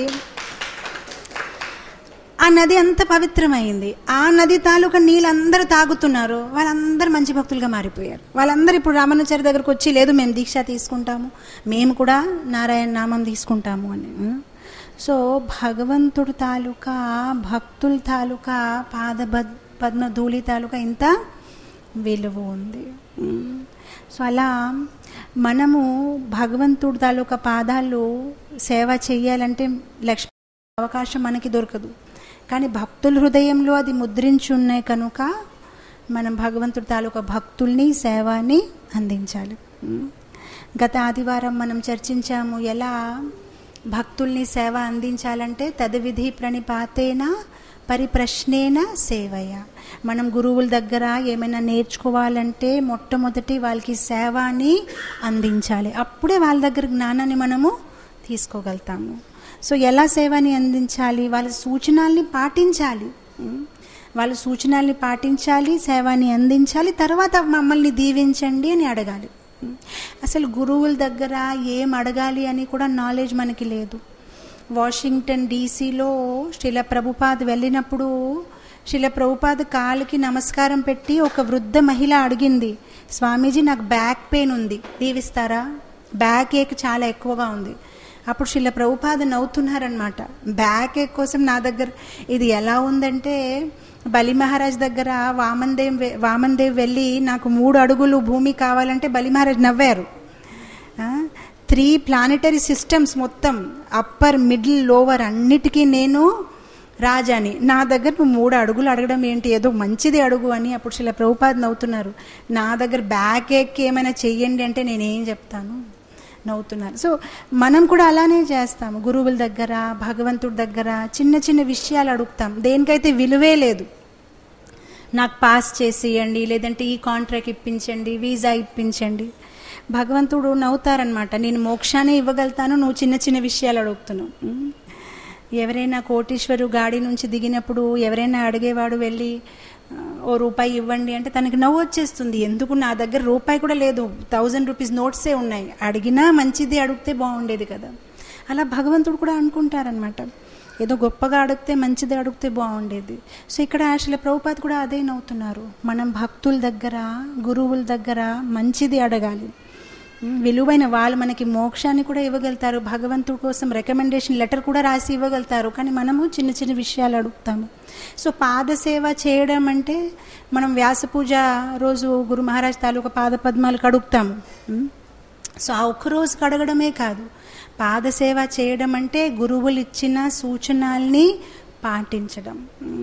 ఆ నది అంత పవిత్రమైంది. ఆ నది తాలూకా నీళ్ళందరూ తాగుతున్నారు, వాళ్ళందరూ మంచి భక్తులుగా మారిపోయారు. వాళ్ళందరూ ఇప్పుడు రామానుచారి దగ్గరకు వచ్చి లేదు మేము దీక్ష తీసుకుంటాము, మేము కూడా నారాయణ నామం తీసుకుంటాము అని. సో భగవంతుడు తాలూకా భక్తుల తాలూకా పాద పద్మ ధూళి తాలూకా ఇంత విలువ ఉంది. సో అలా మనము భగవంతుడు తాలూకా పాదాలు సేవ చేయాలంటే లక్ష్మి అవకాశం మనకి దొరకదు, కానీ భక్తుల హృదయంలో అది ముద్రించి ఉన్నాయి కనుక మనం భగవంతుడి తాలూకా భక్తుల్ని సేవని అందించాలి. గత ఆదివారం మనం చర్చించాము ఎలా భక్తుల్ని సేవ అందించాలంటే తదవిధి ప్రణిపాతేన పరిప్రశ్నేన సేవయ. మనం గురువుల దగ్గర ఏమైనా నేర్చుకోవాలంటే మొట్టమొదటి వాళ్ళకి సేవని అందించాలి, అప్పుడే వాళ్ళ దగ్గర జ్ఞానాన్ని మనము తీసుకోగలుగుతాము. సో ఎలా సేవని అందించాలి? వాళ్ళ సూచనల్ని పాటించాలి, వాళ్ళ సూచనల్ని పాటించాలి, సేవని అందించాలి, తర్వాత మమ్మల్ని దీవించండి అని అడగాలి. అసలు గురువుల దగ్గర ఏం అడగాలి అని కూడా నాలెడ్జ్ మనకి లేదు. వాషింగ్టన్ డీసీలో శ్రీల ప్రభుపాద్ వెళ్ళినప్పుడు శ్రీల ప్రభుపాద్ కాళ్ళకి నమస్కారం పెట్టి ఒక వృద్ధ మహిళ అడిగింది, స్వామీజీ నాకు బ్యాక్ పెయిన్ ఉంది, దీవిస్తారా? బ్యాక్ ఏక్ చాలా ఎక్కువగా ఉంది. అప్పుడు శ్రీల ప్రభుపాద్ నవ్వుతున్నారనమాట. బ్యాక్ ఏక్ కోసం నా దగ్గర ఇది ఎలా ఉందంటే బలి మహారాజ్ దగ్గర వామన్ దేవ్ వామన్ దేవ్ వెళ్ళి నాకు మూడు అడుగులు భూమి కావాలంటే బలి మహారాజ్ నవ్వారు. త్రీ ప్లానెటరీ సిస్టమ్స్ మొత్తం అప్పర్ మిడిల్ లోవర్ అన్నిటికీ నేను రాజాని, నా దగ్గర నువ్వు మూడు అడుగులు అడగడం ఏంటి, ఏదో మంచిది అడుగు అని. అప్పుడు శ్రీల ప్రభుపాద్ నవ్వుతున్నారు, నా దగ్గర బ్యాక్ ఎక్కి ఏమైనా చెయ్యండి అంటే నేనేం చెప్తాను, నవ్వుతున్నారు. సో మనం కూడా అలానే చేస్తాము, గురువుల దగ్గర భగవంతుడి దగ్గర చిన్న చిన్న విషయాలు అడుగుతాం, దేనికైతే విలువే లేదు. నాకు పాస్ చేసేయండి, లేదంటే ఈ కాంట్రాక్ట్ ఇప్పించండి, వీసా ఇప్పించండి. భగవంతుడు నవ్వుతారనమాట, నేను మోక్షాన్ని ఇవ్వగలుగుతాను, నువ్వు చిన్న చిన్న విషయాలు అడుగుతున్నావు. ఎవరైనా కోటీశ్వరు గాడి నుంచి దిగినప్పుడు ఎవరైనా అడిగేవాడు వెళ్ళి ఓ రూపాయి ఇవ్వండి అంటే తనకి నవ్వు వచ్చేస్తుంది, ఎందుకు నా దగ్గర రూపాయి కూడా లేదు, థౌజండ్ రూపీస్ నోట్సే ఉన్నాయి, అడిగినా మంచిది అడిగితే బాగుండేది కదా. అలా భగవంతుడు కూడా అనుకుంటారనమాట, ఏదో గొప్పగా అడిగితే మంచిది అడిగితే బాగుండేది. సో ఇక్కడ శ్రీల ప్రభుపాద్ కూడా అదే నవ్వుతున్నారు, మనం భక్తుల దగ్గర గురువుల దగ్గర మంచిది అడగాలి, విలువైన వాళ్ళు మనకి మోక్షాన్ని కూడా ఇవ్వగలుగుతారు, భగవంతుడి కోసం రికమెండేషన్ లెటర్ కూడా రాసి ఇవ్వగలుగుతారు, కానీ మనము చిన్న చిన్న విషయాలు అడుగుతాము. సో పాదసేవ చేయడం అంటే మనం వ్యాస పూజ రోజు గురు మహారాజ్ తాలూకా పాద పద్మాలు కడుగుతాము. సో ఆ ఒక్కరోజు కడగడమే కాదు, పాదసేవ చేయడం అంటే గురువులు ఇచ్చిన సూచనల్ని పాటించడం.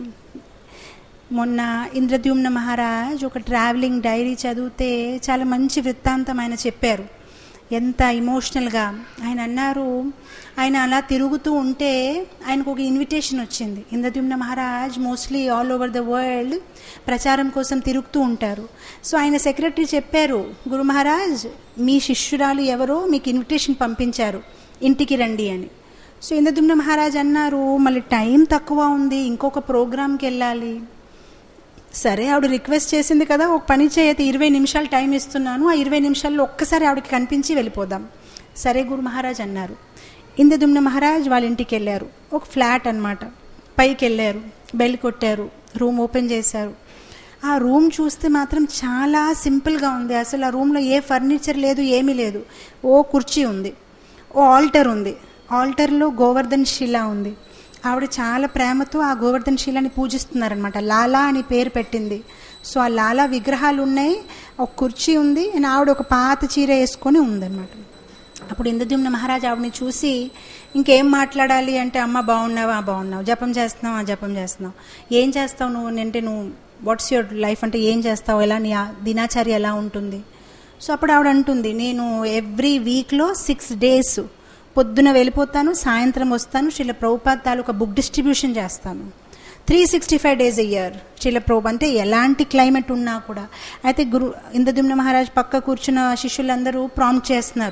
మొన్న ఇంద్రద్యుమ్న మహారాజ్ ఒక ట్రావెలింగ్ డైరీ చదివితే చాలా మంచి వృత్తాంతం ఆయన చెప్పారు, ఎంత ఇమోషనల్గా. ఆయన అన్నారు, ఆయన అలా తిరుగుతూ ఉంటే ఆయనకు ఒక ఇన్విటేషన్ వచ్చింది. Indradyumna Maharaj mostly all over the world ప్రచారం కోసం తిరుగుతూ ఉంటారు. సో ఆయన సెక్రటరీ చెప్పారు, గురు మహారాజ్ మీ శిష్యురాలు ఎవరో మీకు ఇన్విటేషన్ పంపించారు, ఇంటికి రండి అని. సో ఇంద్రద్యుమ్న మహారాజ్ అన్నారు, మళ్ళీ టైం తక్కువ ఉంది, ఇంకొక ప్రోగ్రామ్కి వెళ్ళాలి. సరే ఆవిడ రిక్వెస్ట్ చేసింది కదా, ఒక పని చేయతే ఇరవై నిమిషాలు టైం ఇస్తున్నాను, ఆ ఇరవై నిమిషాల్లో ఒక్కసారి ఆవిడకి కనిపించి వెళ్ళిపోదాం. సరే గురు మహారాజ్ అన్నారు. ఇంద్రద్యుమ్న మహారాజ్ వాళ్ళ ఇంటికి వెళ్ళారు, ఒక ఫ్లాట్ అనమాట. పైకి వెళ్ళారు, బెల్ కొట్టారు, రూమ్ ఓపెన్ చేశారు. ఆ రూమ్ చూస్తే మాత్రం చాలా సింపుల్గా ఉంది, అసలు ఆ రూమ్లో ఏ ఫర్నిచర్ లేదు, ఏమీ లేదు. ఓ కుర్చీ ఉంది, ఓ ఆల్టర్ ఉంది, ఆల్టర్లో గోవర్ధన్ శిల ఉంది. ఆవిడ చాలా ప్రేమతో ఆ గోవర్ధన్ శిలని పూజిస్తున్నారనమాట, లాలా అని పేరు పెట్టింది. సో ఆ లాలా విగ్రహాలు ఉన్నాయి, ఒక కుర్చీ ఉంది, ఆవిడ ఒక పాత చీర వేసుకొని ఉందన్నమాట. అప్పుడు ఇంద్రద్యుమ్న మహారాజ్ ఆవిడని చూసి ఇంకేం మాట్లాడాలి అంటే, అమ్మ బాగున్నావా, బాగున్నావు, జపం చేస్తున్నావు, ఆ జపం చేస్తున్నావు, ఏం చేస్తావు నువ్వు అంటే, నువ్వు వాట్స్ యువర్ లైఫ్ అంటే ఏం చేస్తావు, ఎలా నీ దినాచార్య ఎలా ఉంటుంది. సో అప్పుడు ఆవిడ అంటుంది, నేను ఎవ్రీ వీక్లో సిక్స్ డేస్ పొద్దున వెళ్ళిపోతాను, సాయంత్రం వస్తాను, శ్రీల ప్రభుపాద్ తాలూకా బుక్ డిస్ట్రిబ్యూషన్ చేస్తాను, three sixty five days a year. Srila Prabhu అంటే ఎలాంటి క్లైమేట్ ఉన్నా కూడా. అయితే గురు ఇంద్రద్యుమ్న మహారాజ్ పక్క కూర్చున్న శిష్యులందరూ ప్రాంప్ట్ చేస్తున్నారు,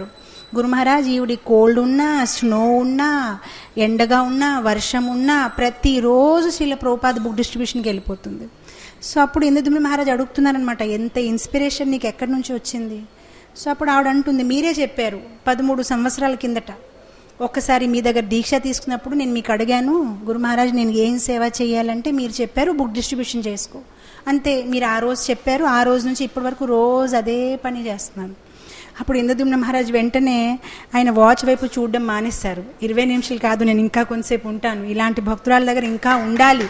గురు మహారాజ్ ఈవిడి కోల్డ్ ఉన్నా, స్నో ఉన్నా, ఎండగా ఉన్నా, వర్షం ఉన్నా ప్రతిరోజు శ్రీల ప్రభుపాద బుక్ డిస్ట్రిబ్యూషన్కి వెళ్ళిపోతుంది. సో అప్పుడు ఇంద్రద్యుమ్న మహారాజ్ అడుగుతున్నారనమాట, ఎంత ఇన్స్పిరేషన్ నీకు ఎక్కడి నుంచి వచ్చింది? సో అప్పుడు ఆవిడ అంటుంది, మీరే చెప్పారు పదమూడు సంవత్సరాల కిందట ఒక్కసారి మీ దగ్గర దీక్ష తీసుకున్నప్పుడు నేను మీకు అడిగాను, గురు మహారాజ్ నేను ఏం సేవ చేయాలంటే మీరు చెప్పారు బుక్ డిస్ట్రిబ్యూషన్ చేసుకో, అంతే. మీరు ఆ రోజు చెప్పారు, ఆ రోజు నుంచి ఇప్పటి వరకు రోజు అదే పని చేస్తున్నాను. అప్పుడు ఇంద్రద్యుమ్న మహారాజ్ వెంటనే ఆయన వాచ్ వైపు చూడడం మానేస్తారు. ఇరవై నిమిషాలు కాదు, నేను ఇంకా కొంతసేపు ఉంటాను, ఇలాంటి భక్తురాల దగ్గర ఇంకా ఉండాలి,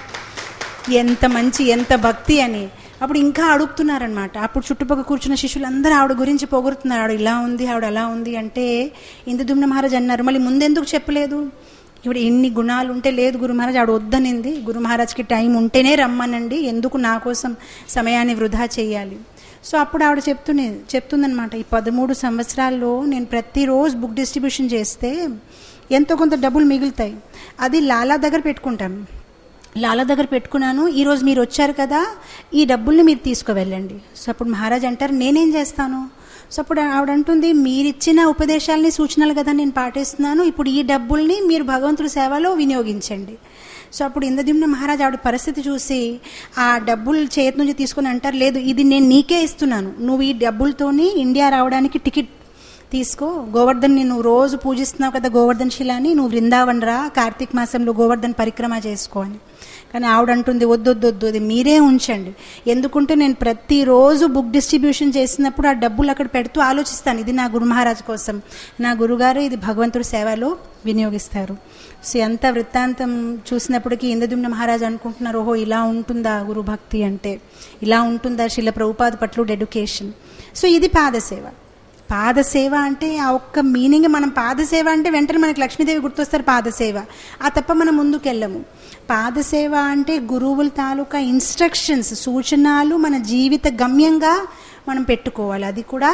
ఎంత మంచి ఎంత భక్తి అని. అప్పుడు ఇంకా అడుగుతున్నారనమాట. అప్పుడు చుట్టుపక్కల కూర్చున్న శిష్యులందరూ ఆవిడ గురించి పొగుడుతున్నారు, ఆవిడ ఇలా ఉంది, ఆవిడ అలా ఉంది అంటే ఇంద్రద్యుమ్న మహారాజ్ అన్నారు, మళ్ళీ ముందెందుకు చెప్పలేదు? ఇప్పుడు ఎన్ని గుణాలు ఉంటే, లేదు గురు మహారాజ్ ఆవిడ వద్దనింది, గురు మహారాజ్కి టైం ఉంటేనే రమ్మనండి, ఎందుకు నా కోసం సమయాన్ని వృధా చేయాలి? సో అప్పుడు ఆవిడ చెప్తూనే చెప్తుందనమాట, ఈ పదమూడు సంవత్సరాల్లో నేను ప్రతిరోజు బుక్ డిస్ట్రిబ్యూషన్ చేస్తే ఎంతో కొంత డబ్బులు మిగులుతాయి, అది లాలా దగ్గర పెట్టుకుంటాను, లాలా దగ్గర పెట్టుకున్నాను, ఈరోజు మీరు వచ్చారు కదా ఈ డబ్బుల్ని మీరు తీసుకువెళ్ళండి. సో అప్పుడు మహారాజ్ అంటారు, నేనేం చేస్తాను? సో అప్పుడు ఆవిడ అంటుంది, మీరిచ్చిన ఉపదేశాలని సూచనలు కదా నేను పాటిస్తున్నాను, ఇప్పుడు ఈ డబ్బుల్ని మీరు భగవంతుడి సేవలో వినియోగించండి. సో అప్పుడు ఇంద్రద్యుమ్న మహారాజ్ ఆవిడ పరిస్థితి చూసి ఆ డబ్బులు చేతి నుంచి తీసుకుని అంటారు, లేదు ఇది నేను నీకే ఇస్తున్నాను, నువ్వు ఈ డబ్బులతోని ఇండియా రావడానికి టికెట్ తీసుకో, గోవర్ధన్ని నువ్వు రోజు పూజిస్తున్నావు కదా గోవర్ధన్ శిలాని, నువ్వు వృందావన్ రా, కార్తీక మాసంలో గోవర్ధన్ పరిక్రమ చేసుకో అని. కానీ ఆవిడ అంటుంది, వద్దొద్దొద్దు, అది మీరే ఉంచండి, ఎందుకంటే నేను ప్రతిరోజు బుక్ డిస్ట్రిబ్యూషన్ చేసినప్పుడు ఆ డబ్బులు అక్కడ పెడుతూ ఆలోచిస్తాను, ఇది నా గురు మహారాజ్ కోసం, నా గురుగారు ఇది భగవంతుడి సేవలో వినియోగిస్తారు. సో ఎంత వృత్తాంతం చూసినప్పటికీ ఇంద్రద్యుమ్న మహారాజ్ అనుకుంటున్నారు, ఓహో ఇలా ఉంటుందా గురు భక్తి అంటే, ఇలా ఉంటుందా శ్రీల ప్రభుపాద పట్ల డెడికేషన్. సో ఇది పాదసేవ. పాదసేవ అంటే ఆ ఒక్క మీనింగ్, మనం పాదసేవ అంటే వెంటనే మనకి లక్ష్మీదేవి గుర్తొస్తారు పాదసేవ, ఆ తప్ప మనం ముందుకు వెళ్ళము. పాదసేవ అంటే గురువుల తాలూకా ఇన్స్ట్రక్షన్స్, సూచనలు మన జీవిత గమ్యంగా మనం పెట్టుకోవాలి, అది కూడా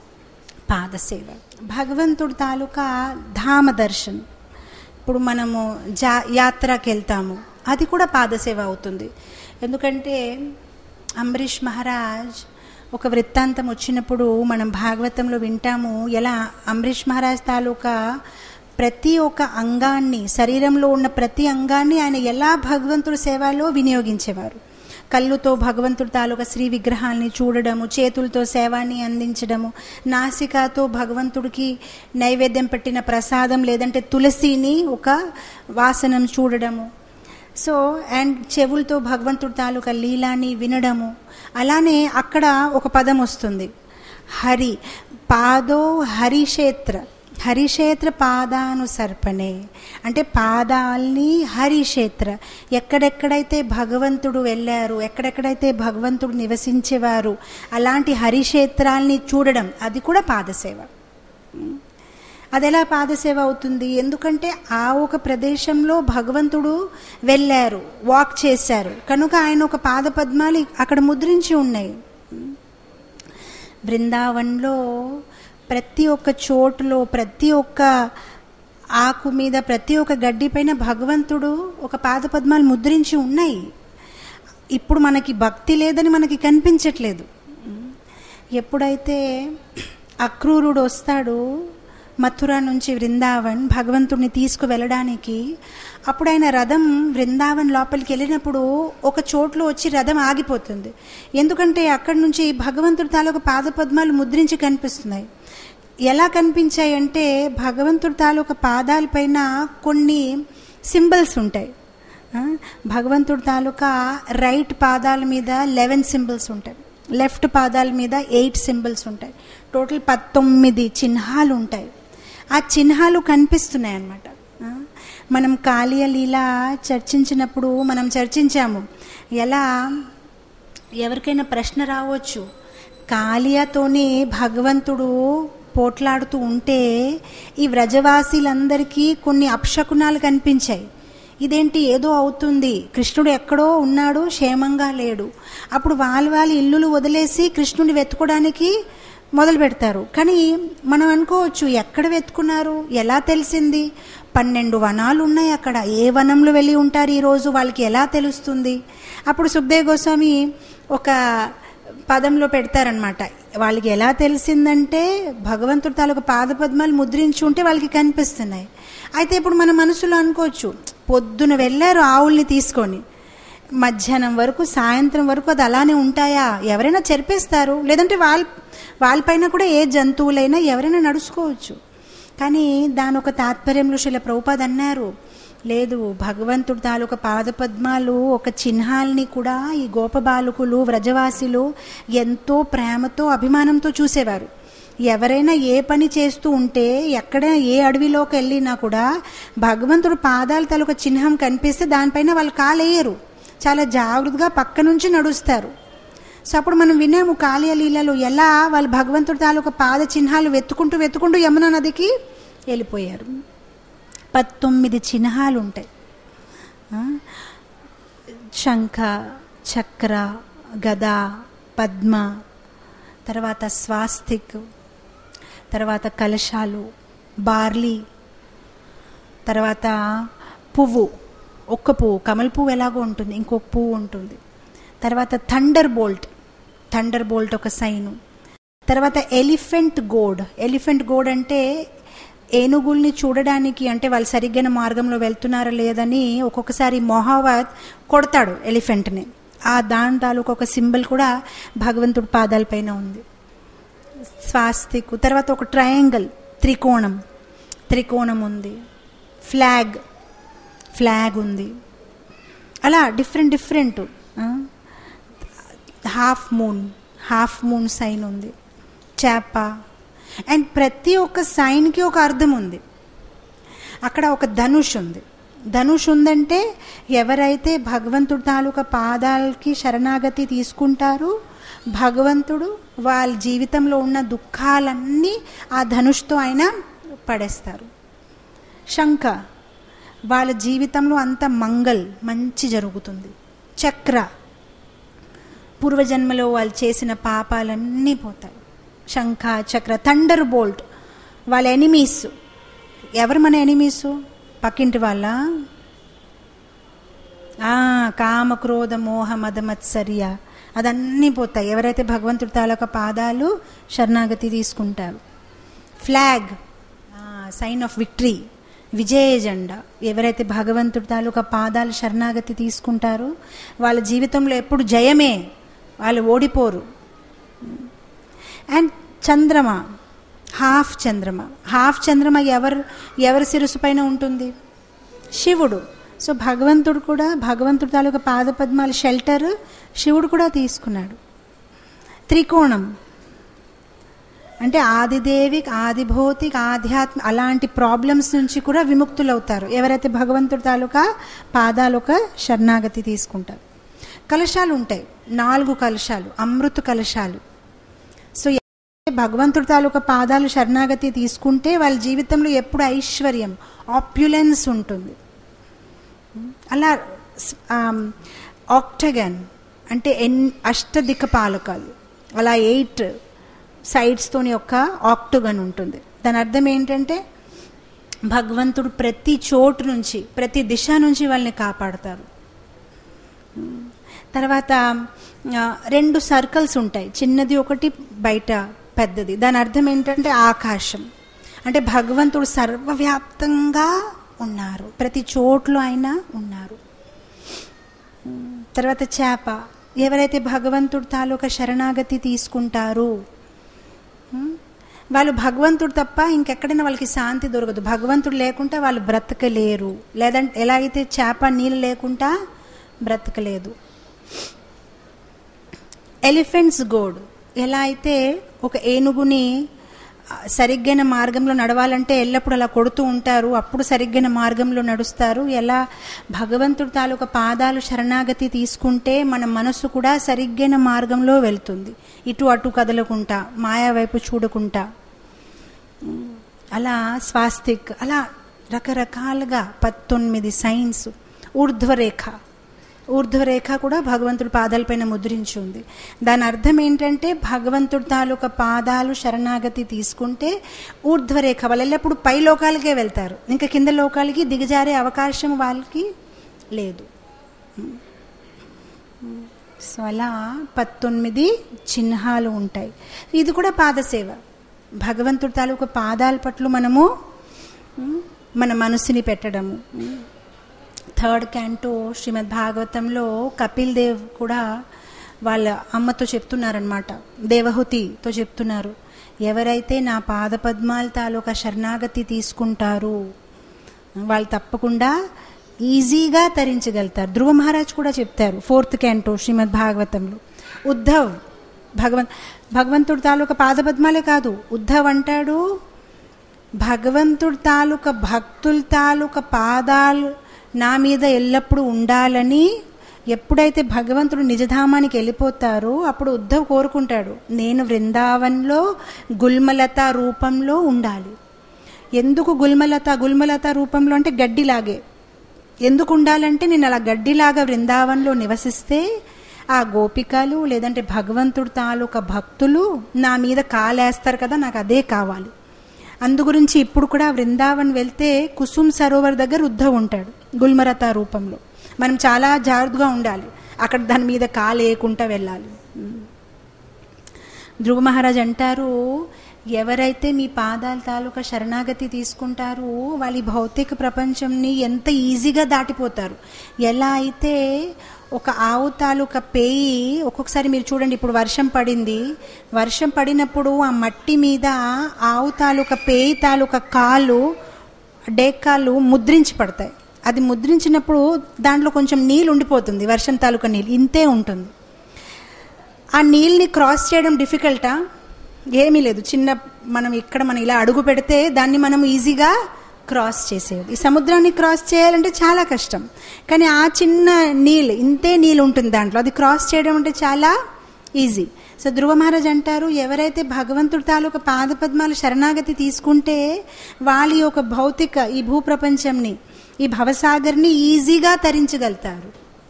పాదసేవ. భగవంతుడి తాలూకా ధామ దర్శనం, ఇప్పుడు మనము జా యాత్రకి వెళ్తాము, అది కూడా పాదసేవ అవుతుంది. ఎందుకంటే అంబరీష్ మహారాజ్ ఒక వృత్తాంతం వచ్చినప్పుడు మనం భాగవతంలో వింటాము, ఎలా అంబరీష్ మహారాజ్ తాలూకా ప్రతి ఒక్క అంగాన్ని, శరీరంలో ఉన్న ప్రతి అంగాన్ని ఆయన ఎలా భగవంతుడి సేవలో వినియోగించేవారు. కళ్ళుతో భగవంతుడి తాలూకా శ్రీ విగ్రహాల్ని చూడడము, చేతులతో సేవాన్ని అందించడము, నాసికతో భగవంతుడికి నైవేద్యం పెట్టిన ప్రసాదం లేదంటే తులసిని ఒక వాసనం చూడడము, సో అండ్ చెవులతో భగవంతుడి తాలూకా లీలాని వినడము. అలానే అక్కడ ఒక పదం వస్తుంది, హరి పాదో హరిక్షేత్ర, హరిక్షేత్ర పాదానుసర్పణే అంటే పాదాల్ని హరిక్షేత్ర, ఎక్కడెక్కడైతే భగవంతుడు వెళ్ళారు, ఎక్కడెక్కడైతే భగవంతుడు నివసించేవారు అలాంటి హరిక్షేత్రాల్ని చూడడం, అది కూడా పాదసేవ. అది ఎలా పాదసేవ అవుతుంది? ఎందుకంటే ఆ ఒక ప్రదేశంలో భగవంతుడు వెళ్ళారు, వాక్ చేశారు కనుక ఆయన ఒక పాద పద్మాలు అక్కడ ముద్రించి ఉన్నాయి. బృందావన్లో ప్రతి ఒక్క చోటులో, ప్రతి ఒక్క ఆకు మీద, ప్రతి ఒక్క గడ్డి పైన భగవంతుడు ఒక పాద పద్మాలు ముద్రించి ఉన్నాయి. ఇప్పుడు మనకి భక్తి లేదని మనకి కనిపించట్లేదు. ఎప్పుడైతే అక్రూరుడు వస్తాడు మథుర నుంచి వృందావన్ భగవంతుడిని తీసుకువెళ్ళడానికి, అప్పుడు ఆయన రథం వృందావన్ లోపలికి వెళ్ళినప్పుడు ఒక చోట్లో వచ్చి రథం ఆగిపోతుంది. ఎందుకంటే అక్కడి నుంచి భగవంతుడి తాలూకు పాదపద్మాలు ముద్రించి కనిపిస్తున్నాయి. ఎలా కనిపించాయి అంటే భగవంతుడి తాలూకు పాదాల పైన కొన్ని సింబల్స్ ఉంటాయి. భగవంతుడి తాలూకా రైట్ పాదాల మీద లెవెన్ సింబల్స్ ఉంటాయి, లెఫ్ట్ పాదాల మీద ఎయిట్ సింబల్స్ ఉంటాయి, టోటల్ పంతొమ్మిది చిహ్నాలు ఉంటాయి. ఆ చిహ్నాలు కనిపిస్తున్నాయి అన్నమాట. మనం కాళీయ లీల చర్చించినప్పుడు మనం చర్చించాము, ఎలా ఎవరికైనా ప్రశ్న రావచ్చు, కాళీయతోనే భగవంతుడు పోట్లాడుతూ ఉంటే ఈ వ్రజవాసీలందరికీ కొన్ని అపశకునాలు కనిపించాయి. ఇదేంటి ఏదో అవుతుంది, కృష్ణుడు ఎక్కడో ఉన్నాడు, క్షేమంగా లేడు. అప్పుడు వాళ్ళ వాళ్ళ ఇల్లులు వదిలేసి కృష్ణుడిని వెతుకోవడానికి మొదలు పెడతారు. కానీ మనం అనుకోవచ్చు, ఎక్కడ వెతుకున్నారు, ఎలా తెలిసింది? పన్నెండు వనాలు ఉన్నాయి అక్కడ, ఏ వనంలో వెళ్ళి ఉంటారు ఈరోజు, వాళ్ళకి ఎలా తెలుస్తుంది? అప్పుడు సుఖదేవ్ గోస్వామి ఒక పదంలో పెడతారనమాట, వాళ్ళకి ఎలా తెలిసిందంటే భగవంతుడి తాలూకు పాదపద్మాలు ముద్రించి ఉంటే వాళ్ళకి కనిపిస్తున్నాయి. అయితే ఇప్పుడు మన మనసులో అనుకోవచ్చు, పొద్దున వెళ్ళారు ఆవుల్ని తీసుకొని, మధ్యాహ్నం వరకు సాయంత్రం వరకు అది అలానే ఉంటాయా? ఎవరైనా చెరిపేస్తారు, లేదంటే వాళ్ళ వాళ్ళపైన కూడా ఏ జంతువులైనా ఎవరైనా నడుచుకోవచ్చు. కానీ దాని ఒక తాత్పర్యంలో శ్రీల ప్రభుపాద అన్నారు, లేదు, భగవంతుడి తాలూకా పాదపద్మాలు ఒక చిహ్నాల్ని కూడా ఈ గోపబాలకులు వ్రజవాసులు ఎంతో ప్రేమతో అభిమానంతో చూసేవారు. ఎవరైనా ఏ పని చేస్తూ ఉంటే, ఎక్కడైనా ఏ అడవిలోకి వెళ్ళినా కూడా భగవంతుడు పాదాల తాలూకా చిహ్నం కనిపిస్తే దానిపైన వాళ్ళు కాలేయరు, చాలా జాగ్రత్తగా పక్క నుంచి నడుస్తారు. సో అప్పుడు మనం విన్నాము కాళీయ లీలలో ఎలా వాళ్ళు భగవంతుడి తాలూకా పాద చిహ్నాలు వెతుకుంటూ వెతుకుంటూ యమునా నదికి వెళ్ళిపోయారు. పద్దొమ్మిది చిహ్నాలు ఉంటాయి. శంఖ, చక్ర, గద, పద్మ, తర్వాత స్వాస్తిక్, తర్వాత కలశాలు, బార్లీ, తర్వాత పువ్వు, ఒక్క పువ్వు, కమల పువ్వు ఎలాగో ఉంటుంది, ఇంకొక పువ్వు ఉంటుంది. తర్వాత థండర్ బోల్ట్, థండర్ బోల్ట్ ఒక సైను. తర్వాత ఎలిఫెంట్ గోడ్, ఎలిఫెంట్ గోడ్ అంటే ఏనుగుల్ని చూడడానికి, అంటే వాళ్ళు సరిగ్గా మార్గంలో వెళ్తున్నారా లేదని ఒక్కొక్కసారి మొహావత్ కొడతాడు ఎలిఫెంట్ని, ఆ దాని తాలూకు ఒక సింబల్ కూడా భగవంతుడి పాదాలపైన ఉంది. స్వాస్తిక్, తర్వాత ఒక ట్రయాంగిల్, త్రికోణం, త్రికోణం ఉంది. ఫ్లాగ్, ఫ్లాగ్ ఉంది. అలా different different. Half moon, half moon sign ఉంది. చేప. అండ్ ప్రతి ఒక్క సైన్కి ఒక అర్థం ఉంది. అక్కడ ఒక ధనుష్ ఉంది. ధనుష్ ఉందంటే ఎవరైతే భగవంతుడి తాలూకా పాదాలకి శరణాగతి తీసుకుంటారో భగవంతుడు వాళ్ళ జీవితంలో ఉన్న దుఃఖాలన్నీ ఆ ధనుష్తో ఆయన పడేస్తారు. శంఖ, వాళ్ళ జీవితంలో అంత మంగళ్, మంచి జరుగుతుంది. చక్ర, పూర్వజన్మలో వాళ్ళు చేసిన పాపాలన్నీ పోతాయి. శంఖ, చక్ర. థండర్ బోల్ట్, వాళ్ళ ఎనిమీస్. ఎవరు మన ఎనిమీసు? పక్కింటి వాళ్ళ. కామ, క్రోధ, మోహ, మద, మత్సర్య, అదన్నీ పోతాయి ఎవరైతే భగవంతుడి తాలూకా పాదాలు శరణాగతి తీసుకుంటారు. ఫ్లాగ్, సైన్ ఆఫ్ విక్టరీ, విజయ జెండా. ఎవరైతే భగవంతుడి తాలూకా పాదాలు శరణాగతి తీసుకుంటారో వాళ్ళ జీవితంలో ఎప్పుడు జయమే, వాళ్ళు ఓడిపోరు. అండ్ చంద్రమ, హాఫ్ చంద్రమ. హాఫ్ చంద్రమ ఎవరు ఎవరి శిరస్సు పైన ఉంటుంది? శివుడు. సో భగవంతుడు కూడా, భగవంతుడి తాలూకా పాదపద్మాల షెల్టర్ శివుడు కూడా తీసుకున్నాడు. త్రికోణం అంటే ఆదిదేవిక్, ఆదిభౌతిక్, ఆధ్యాత్మ, అలాంటి ప్రాబ్లమ్స్ నుంచి కూడా విముక్తులవుతారు ఎవరైతే భగవంతుడి తాలూకా పాదాలొక శరణాగతి తీసుకుంటారు. కలశాలు ఉంటాయి, నాలుగు కలశాలు, అమృత కలశాలు. సో భగవంతుడి తాలూకా పాదాలు శరణాగతి తీసుకుంటే వాళ్ళ జీవితంలో ఎప్పుడు ఐశ్వర్యం, ఆప్యులెన్స్ ఉంటుంది. అలా ఆక్టగన్ అంటే ఎన్ అష్టదిక పాలకాలు, అలా ఎయిట్ సైడ్స్తోని ఒక ఆక్టగన్ ఉంటుంది. దాని అర్థం ఏంటంటే భగవంతుడు ప్రతి చోటు నుంచి, ప్రతి దిశ నుంచి వాళ్ళని కాపాడతారు. తర్వాత రెండు సర్కిల్స్ ఉంటాయి, చిన్నది ఒకటి, బయట పెద్దది. దాని అర్థం ఏంటంటే ఆకాశం, అంటే భగవంతుడు సర్వవ్యాప్తంగా ఉన్నారు, ప్రతి చోట్లో ఆయన ఉన్నారు. తర్వాత చేప, ఎవరైతే భగవంతుడు తాలూకా శరణాగతి తీసుకుంటారో వాళ్ళు భగవంతుడు తప్ప ఇంకెక్కడైనా వాళ్ళకి శాంతి దొరకదు. భగవంతుడు లేకుండా వాళ్ళు బ్రతకలేరు. లేదంటే ఎలా అయితే చేప నీళ్ళు లేకుండా బ్రతకలేదు. ఎలిఫెంట్స్ గోడ్, ఎలా అయితే ఒక ఏనుగుని సరిగ్గైన మార్గంలో నడవాలంటే ఎల్లప్పుడూ అలా కొడుతూ ఉంటారు, అప్పుడు సరిగ్గైన మార్గంలో నడుస్తారు. ఎలా భగవంతుడి తాలూకా పాదాలు శరణాగతి తీసుకుంటే మన మనసు కూడా సరిగ్గైన మార్గంలో వెళ్తుంది, ఇటు అటు కదలకుండా, మాయా వైపు చూడకుండా. అలా స్వాస్తిక్, అలా రకరకాలుగా పద్దొమ్మిది సైన్స్. ఊర్ధ్వరేఖ, ఊర్ధ్వరేఖ కూడా భగవంతుడి పాదాలపైన ముద్రించి ఉంది. దాని అర్థం ఏంటంటే భగవంతుడి తాలూకా పాదాలు శరణాగతి తీసుకుంటే ఊర్ధ్వరేఖ వాళ్ళు ఎల్లప్పుడు పై లోకాలకే వెళ్తారు, ఇంకా కింద లోకాలకి దిగజారే అవకాశం వాళ్ళకి లేదు. సో అలా పద్దెనిమిది చిహ్నాలు ఉంటాయి. ఇది కూడా పాదసేవ. భగవంతుడి తాలూకు పాదాల పట్ల మనము మన మనసుని పెట్టడము. థర్డ్ క్యాంటో శ్రీమద్ భాగవతంలో కపిల్ దేవ్ కూడా వాళ్ళ అమ్మతో చెప్తున్నారనమాట, దేవహూతితో చెప్తున్నారు, ఎవరైతే నా పాద పద్మాల తాలూకా శరణాగతి తీసుకుంటారు వాళ్ళు తప్పకుండా ఈజీగా తరించగలుగుతారు. ధ్రువ మహారాజ్ కూడా చెప్తారు ఫోర్త్ క్యాంటో శ్రీమద్ భాగవతంలో. ఉద్ధవ్ భగవంత్ భగవంతుడి తాలూకా పాదపద్మాలే కాదు, ఉద్ధవ్ అంటాడు భగవంతుడి తాలూకా భక్తుల తాలూకా పాదాలు నా మీద ఎల్లప్పుడూ ఉండాలని. ఎప్పుడైతే భగవంతుడు నిజధామానికి వెళ్ళిపోతారో అప్పుడు ఉద్ధవ్ కోరుకుంటాడు, నేను వృందావన్లో గుల్మలత రూపంలో ఉండాలి. ఎందుకు గుల్మలత గుల్మలత రూపంలో అంటే గడ్డిలాగే. ఎందుకు ఉండాలంటే నేను అలా గడ్డిలాగా వృందావన్లో నివసిస్తే ఆ గోపికలు లేదంటే భగవంతుడు తాలూకా భక్తులు నా మీద కాలేస్తారు కదా, నాకు అదే కావాలి. అందు గురించి ఇప్పుడు కూడా వృందావన్ వెళ్తే కుసుమ్ సరోవర్ దగ్గర ఉద్ధవ్ ఉంటాడు గుల్మలత రూపంలో. మనం చాలా జాగ్రత్తగా ఉండాలి, అక్కడ దాని మీద కాలేయకుండా వెళ్ళాలి. ధ్రువ మహారాజ్ అంటారు, ఎవరైతే మీ పాదాల తాలూకా శరణాగతి తీసుకుంటారో వాళ్ళ భౌతిక ప్రపంచంని ఎంత ఈజీగా దాటిపోతారు. ఎలా అయితే ఒక ఆవు తాలూకా పేయి ఒక్కొక్కసారి మీరు చూడండి, ఇప్పుడు వర్షం పడింది, వర్షం పడినప్పుడు ఆ మట్టి మీద ఆవు తాలూకా పేయి తాలూకా కాళ్ళు డేకాలు ముద్రించి పడతాయి. అది ముద్రించినప్పుడు దాంట్లో కొంచెం నీళ్ళు ఉండిపోతుంది, వర్షం తాలూకా నీళ్ళు ఇంతే ఉంటుంది. ఆ నీళ్ళని క్రాస్ చేయడం డిఫికల్టా? ఏమీ లేదు. చిన్న మనం ఇక్కడ మనం ఇలా అడుగు పెడితే దాన్ని మనం ఈజీగా క్రాస్ చేసేది. ఈ సముద్రాన్ని క్రాస్ చేయాలంటే చాలా కష్టం, కానీ ఆ చిన్న నీళ్ళు ఇంతే నీళ్ళు ఉంటుంది దాంట్లో, అది క్రాస్ చేయడం అంటే చాలా ఈజీ. సో ధ్రువ మహారాజ్ అంటారు, ఎవరైతే భగవంతుడి తాలూకా పాదపద్మాలు శరణాగతి తీసుకుంటే వాళ్ళ యొక్క భౌతిక ఈ భూప్రపంచంని ఈ భవసాగర్ని ఈజీగా తరించగలుగుతారు.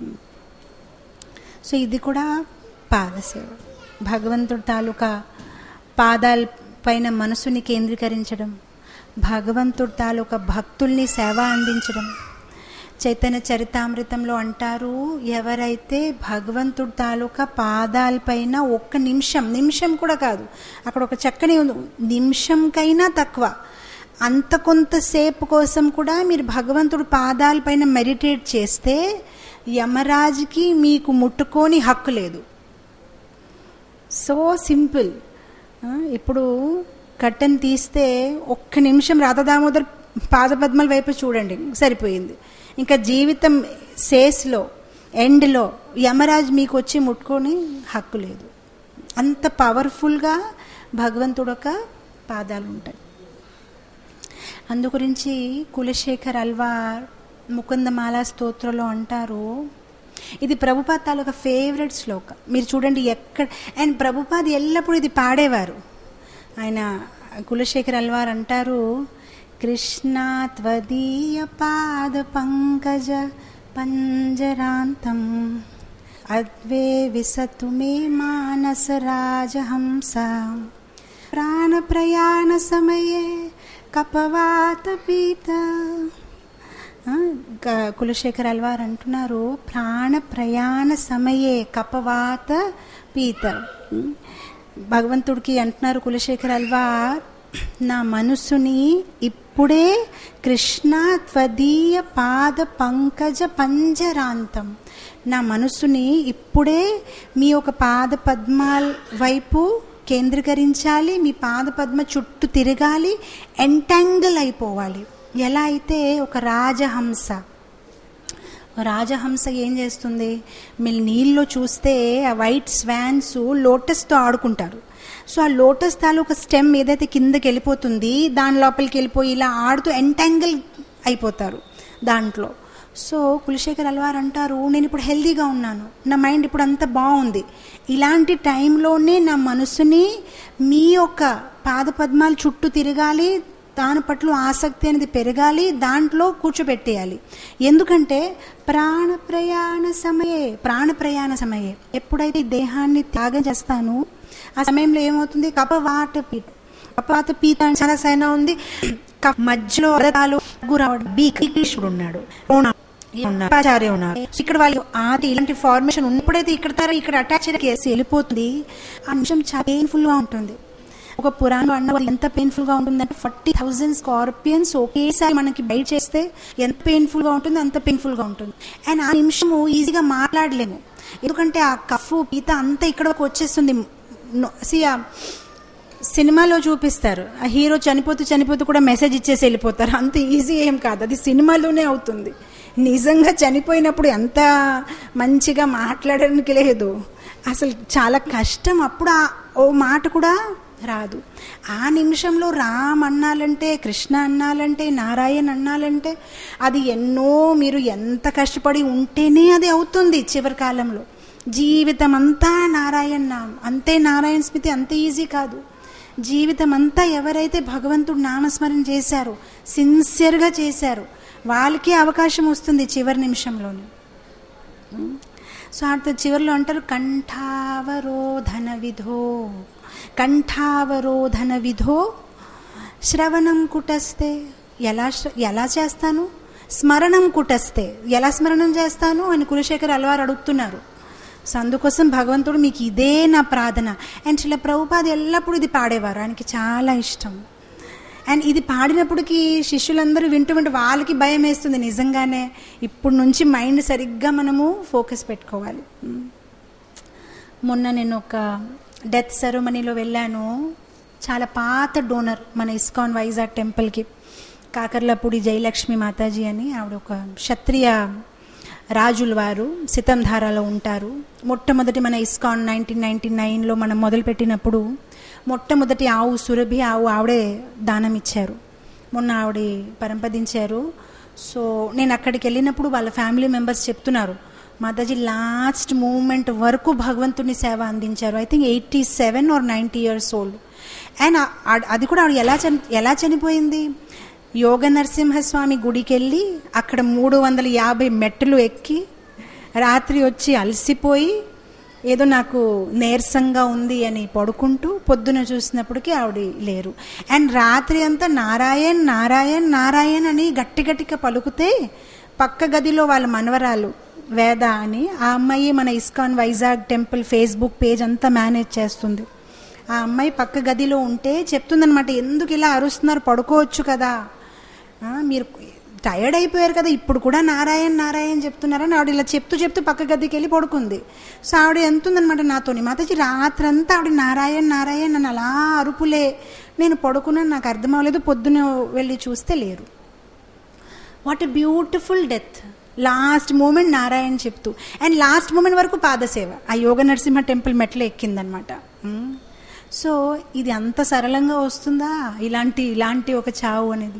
సో ఇది కూడా పాదసేవ. భగవంతుడి తాలూకా పాదాల పైన మనసుని కేంద్రీకరించడం, భగవంతుడి తాలూకా భక్తుల్ని సేవ అందించడం. చైతన్య చరితామృతంలో అంటారు, ఎవరైతే భగవంతుడి తాలూకా పాదాలపైన ఒక్క నిమిషం నిమిషం కూడా కాదు, అక్కడ ఒక చక్కని నిమిషంకైనా తక్కువ అంత కొంతసేపు కోసం కూడా మీరు భగవంతుడి పాదాలపైన మెడిటేట్ చేస్తే యమరాజుకి మీకు ముట్టుకొని హక్కు లేదు. So simple. ఇప్పుడు కట్టెన్ తీస్తే ఒక్క నిమిషం రాధా దామోదర్ పాదపద్మల వైపు చూడండి, సరిపోయింది. ఇంకా జీవితం సేస్లో ఎండ్లో యమరాజ్ మీకు వచ్చి ముట్టుకొని హక్కు లేదు. అంత పవర్ఫుల్గా భగవంతుడు ఒక పాదాలు ఉంటాయి. అందుగురించి కులశేఖర్ అల్వార్ ముకుందమాల స్తోత్రంలో అంటారు, ఇది ప్రభుపాద తాలూకా ఫేవరెట్ శ్లోక. మీరు చూడండి ఎక్కడ, అండ్ ప్రభుపాద ఎల్లప్పుడూ ఇది పాడేవారు. ఆయన కులశేఖర్ అల్వార్ అంటారు, కృష్ణా త్వదీయ పాద పంకజ పంజరాంతం అద్వే విసతు మే మానస రాజహంస ప్రాణ ప్రయాణ సమయే కపవాత పీత. కులశేఖర్ అల్వార్ అంటున్నారు, ప్రాణ ప్రయాణ సమయే కపవాత పీత. భగవంతుడికి అంటున్నారు కులశేఖర్ అల్వార్, నా మనసుని ఇప్పుడే కృష్ణ త్వదీయ పాద పంకజ పంజరాంతం, నా మనసుని ఇప్పుడే మీ ఒక పాద పద్మాల వైపు కేంద్రీకరించాలి, మీ పాద పద్మ చుట్టూ తిరగాలి, ఎంటాంగిల్ అయిపోవాలి. ఎలా అయితే ఒక రాజహంస రాజహంస ఏం చేస్తుంది, మీరు నీళ్ళలో చూస్తే ఆ వైట్ స్వాన్స్ లోటస్తో ఆడుకుంటారు. సో ఆ లోటస్ తాలూకా స్టెమ్ ఏదైతే కిందకి వెళ్ళిపోతుంది దాని లోపలికి వెళ్ళిపోయి ఇలా ఆడుతూ ఎంటాంగిల్ అయిపోతారు దాంట్లో. సో కులశేఖర్ అల్వార్ అంటారు, నేను ఇప్పుడు హెల్దీగా ఉన్నాను, నా మైండ్ ఇప్పుడు అంత బాగుంది, ఇలాంటి టైంలోనే నా మనసుని మీ యొక్క పాదపద్మాలు చుట్టూ తిరగాలి, దాని పట్ల ఆసక్తి అనేది పెరగాలి, దాంట్లో కూర్చోబెట్టేయాలి. ఎందుకంటే ప్రాణ ప్రయాణ సమయే ప్రాణ ప్రయాణ సమయే ఎప్పుడైతే ఈ దేహాన్ని త్యాగం చేస్తాను ఆ సమయంలో ఏమవుతుంది, కపవాత పీత కపవాత పీత అని చాలా సైనా ఉంది. మధ్యలో రావడం బీక్ ఉన్నాడు, ఉన్నారు ఉన్నారు ఇక్కడ వాళ్ళు ఆది ఇలాంటి ఫార్మేషన్ ఉన్నప్పుడైతే ఇక్కడ తర ఇక్కడ అటాచ్ చేసి వెళ్ళిపోతుంది. ఆ నిమిషం చాలా పెయిన్ఫుల్ గా ఉంటుంది. ఒక పురాణం అన్న ఎంత పెయిన్ఫుల్ గా ఉంటుందంటే ఫార్టీ థౌసండ్ స్కార్పియన్స్ ఒకేసారి మనకి బైట్ చేస్తే ఎంత పెయిన్ఫుల్ గా ఉంటుంది, అంత పెయిన్ఫుల్ గా ఉంటుంది. అండ్ ఆ నిమిషము ఈజీగా మాట్లాడలేము, ఎందుకంటే ఆ కఫ్ పీత అంతా ఇక్కడ వచ్చేస్తుంది. సినిమాలో చూపిస్తారు ఆ హీరో చనిపోతూ చనిపోతూ కూడా మెసేజ్ ఇచ్చేసి వెళ్ళిపోతారు, అంత ఈజీ ఏం కాదు, అది సినిమాలోనే అవుతుంది. నిజంగా చనిపోయినప్పుడు ఎంత మంచిగా మాట్లాడడానికి లేదు, అసలు చాలా కష్టం. అప్పుడు ఓ మాట కూడా రాదు. ఆ నిమిషంలో రామ్ అన్నాలంటే, కృష్ణ అన్నాలంటే, నారాయణ్ అన్నాలంటే అది ఎన్నో మీరు ఎంత కష్టపడి ఉంటేనే అది అవుతుంది. చివరి కాలంలో జీవితం అంతా నారాయణ నామం, అంతే నారాయణ స్మృతి అంత ఈజీ కాదు. జీవితం అంతా ఎవరైతే భగవంతుడు నామస్మరణ చేశారో, సిన్సియర్గా చేశారో, వాళ్ళకే అవకాశం వస్తుంది చివరి నిమిషంలోనే. సో అర్థం చివరిలో అంటారు కంఠావరోధన విధో కంఠావరోధన విధో శ్రవణం కుటస్తే. ఎలా ఎలా చేస్తాను? స్మరణం కుటస్తే. ఎలా స్మరణం చేస్తాను అని కులశేఖర్ అల్వార్ అడుగుతున్నారు. సో అందుకోసం భగవంతుడు మీకు ఇదే నా ప్రార్థన. అండ్ శిల ప్రభుపాద ఎల్లప్పుడూ ఇది పాడేవారు, ఆయనకి చాలా ఇష్టం. అండ్ ఇది పాడినప్పటికీ శిష్యులందరూ వింటూ వింటూ వాళ్ళకి భయం వేస్తుంది. నిజంగానే ఇప్పుడు నుంచి మైండ్ సరిగ్గా మనము ఫోకస్ పెట్టుకోవాలి. మొన్న నేను ఒక డెత్ సెరమనీలో వెళ్ళాను. చాలా పాత డోనర్ మన ఇస్కాన్ వైజాగ్ టెంపుల్కి, కాకర్లపూడి జయలక్ష్మి మాతాజీ అని, ఆవిడ ఒక క్షత్రియ రాజుల వారు సితంధారాలో ఉంటారు. మొట్టమొదటి మన ఇస్కాన్ నైన్టీన్ నైన్టీ నైన్లో మనం మొదలుపెట్టినప్పుడు మొట్టమొదటి ఆవు సురభి ఆవు ఆవిడే దానం ఇచ్చారు. మొన్న ఆవిడ పరంపదించారు. సో నేను అక్కడికి వెళ్ళినప్పుడు వాళ్ళ ఫ్యామిలీ మెంబర్స్ చెప్తున్నారు, మాతాజీ లాస్ట్ మూమెంట్ వరకు భగవంతుని సేవ అందించారు. I think eighty seven or ninety years old. And అది కూడా ఆవిడ ఎలా చని ఎలా చనిపోయింది? యోగ నరసింహస్వామి గుడికి వెళ్ళి అక్కడ మూడు వందల యాభై మెట్లు ఎక్కి రాత్రి వచ్చి అలసిపోయి ఏదో నాకు నీరసంగా ఉంది అని పడుకుంటూ పొద్దున చూసినప్పటికీ ఆవిడ లేరు. అండ్ రాత్రి అంతా నారాయణ్ నారాయణ్ నారాయణ్ అని గట్టి గట్టిగా పలుకుతే పక్క గదిలో వాళ్ళ మనవరాలు వేద అని, ఆ అమ్మాయి మన ISKCON Vizag temple Facebook page అంతా మేనేజ్ చేస్తుంది. ఆ అమ్మాయి పక్క గదిలో ఉంటే చెప్తుందనమాట, ఎందుకు ఇలా అరుస్తున్నారు, పడుకోవచ్చు కదా, మీరు టైర్డ్ అయిపోయారు కదా, ఇప్పుడు కూడా నారాయణ నారాయణ చెప్తున్నారని ఆవిడ ఇలా చెప్తూ చెప్తూ పక్క గదికి వెళ్ళి పడుకుంది. సో ఆవిడ ఎంతుందనమాట నాతోని, మాతాజీ రాత్రంతా ఆవిడ నారాయణ నారాయణ నన్ను అలా అరుపులే, నేను పడుకున్నాను, నాకు అర్థం అవ్వలేదు, పొద్దున వెళ్ళి చూస్తే లేరు. What a beautiful death. Last moment Narayana చెప్తూ, అండ్ లాస్ట్ మూమెంట్ వరకు పాదసేవ ఆ యోగ నరసింహ టెంపుల్ మెట్లు ఎక్కిందనమాట. సో ఇది అంత సరళంగా వస్తుందా ఇలాంటి ఇలాంటి ఒక చావు అనేది?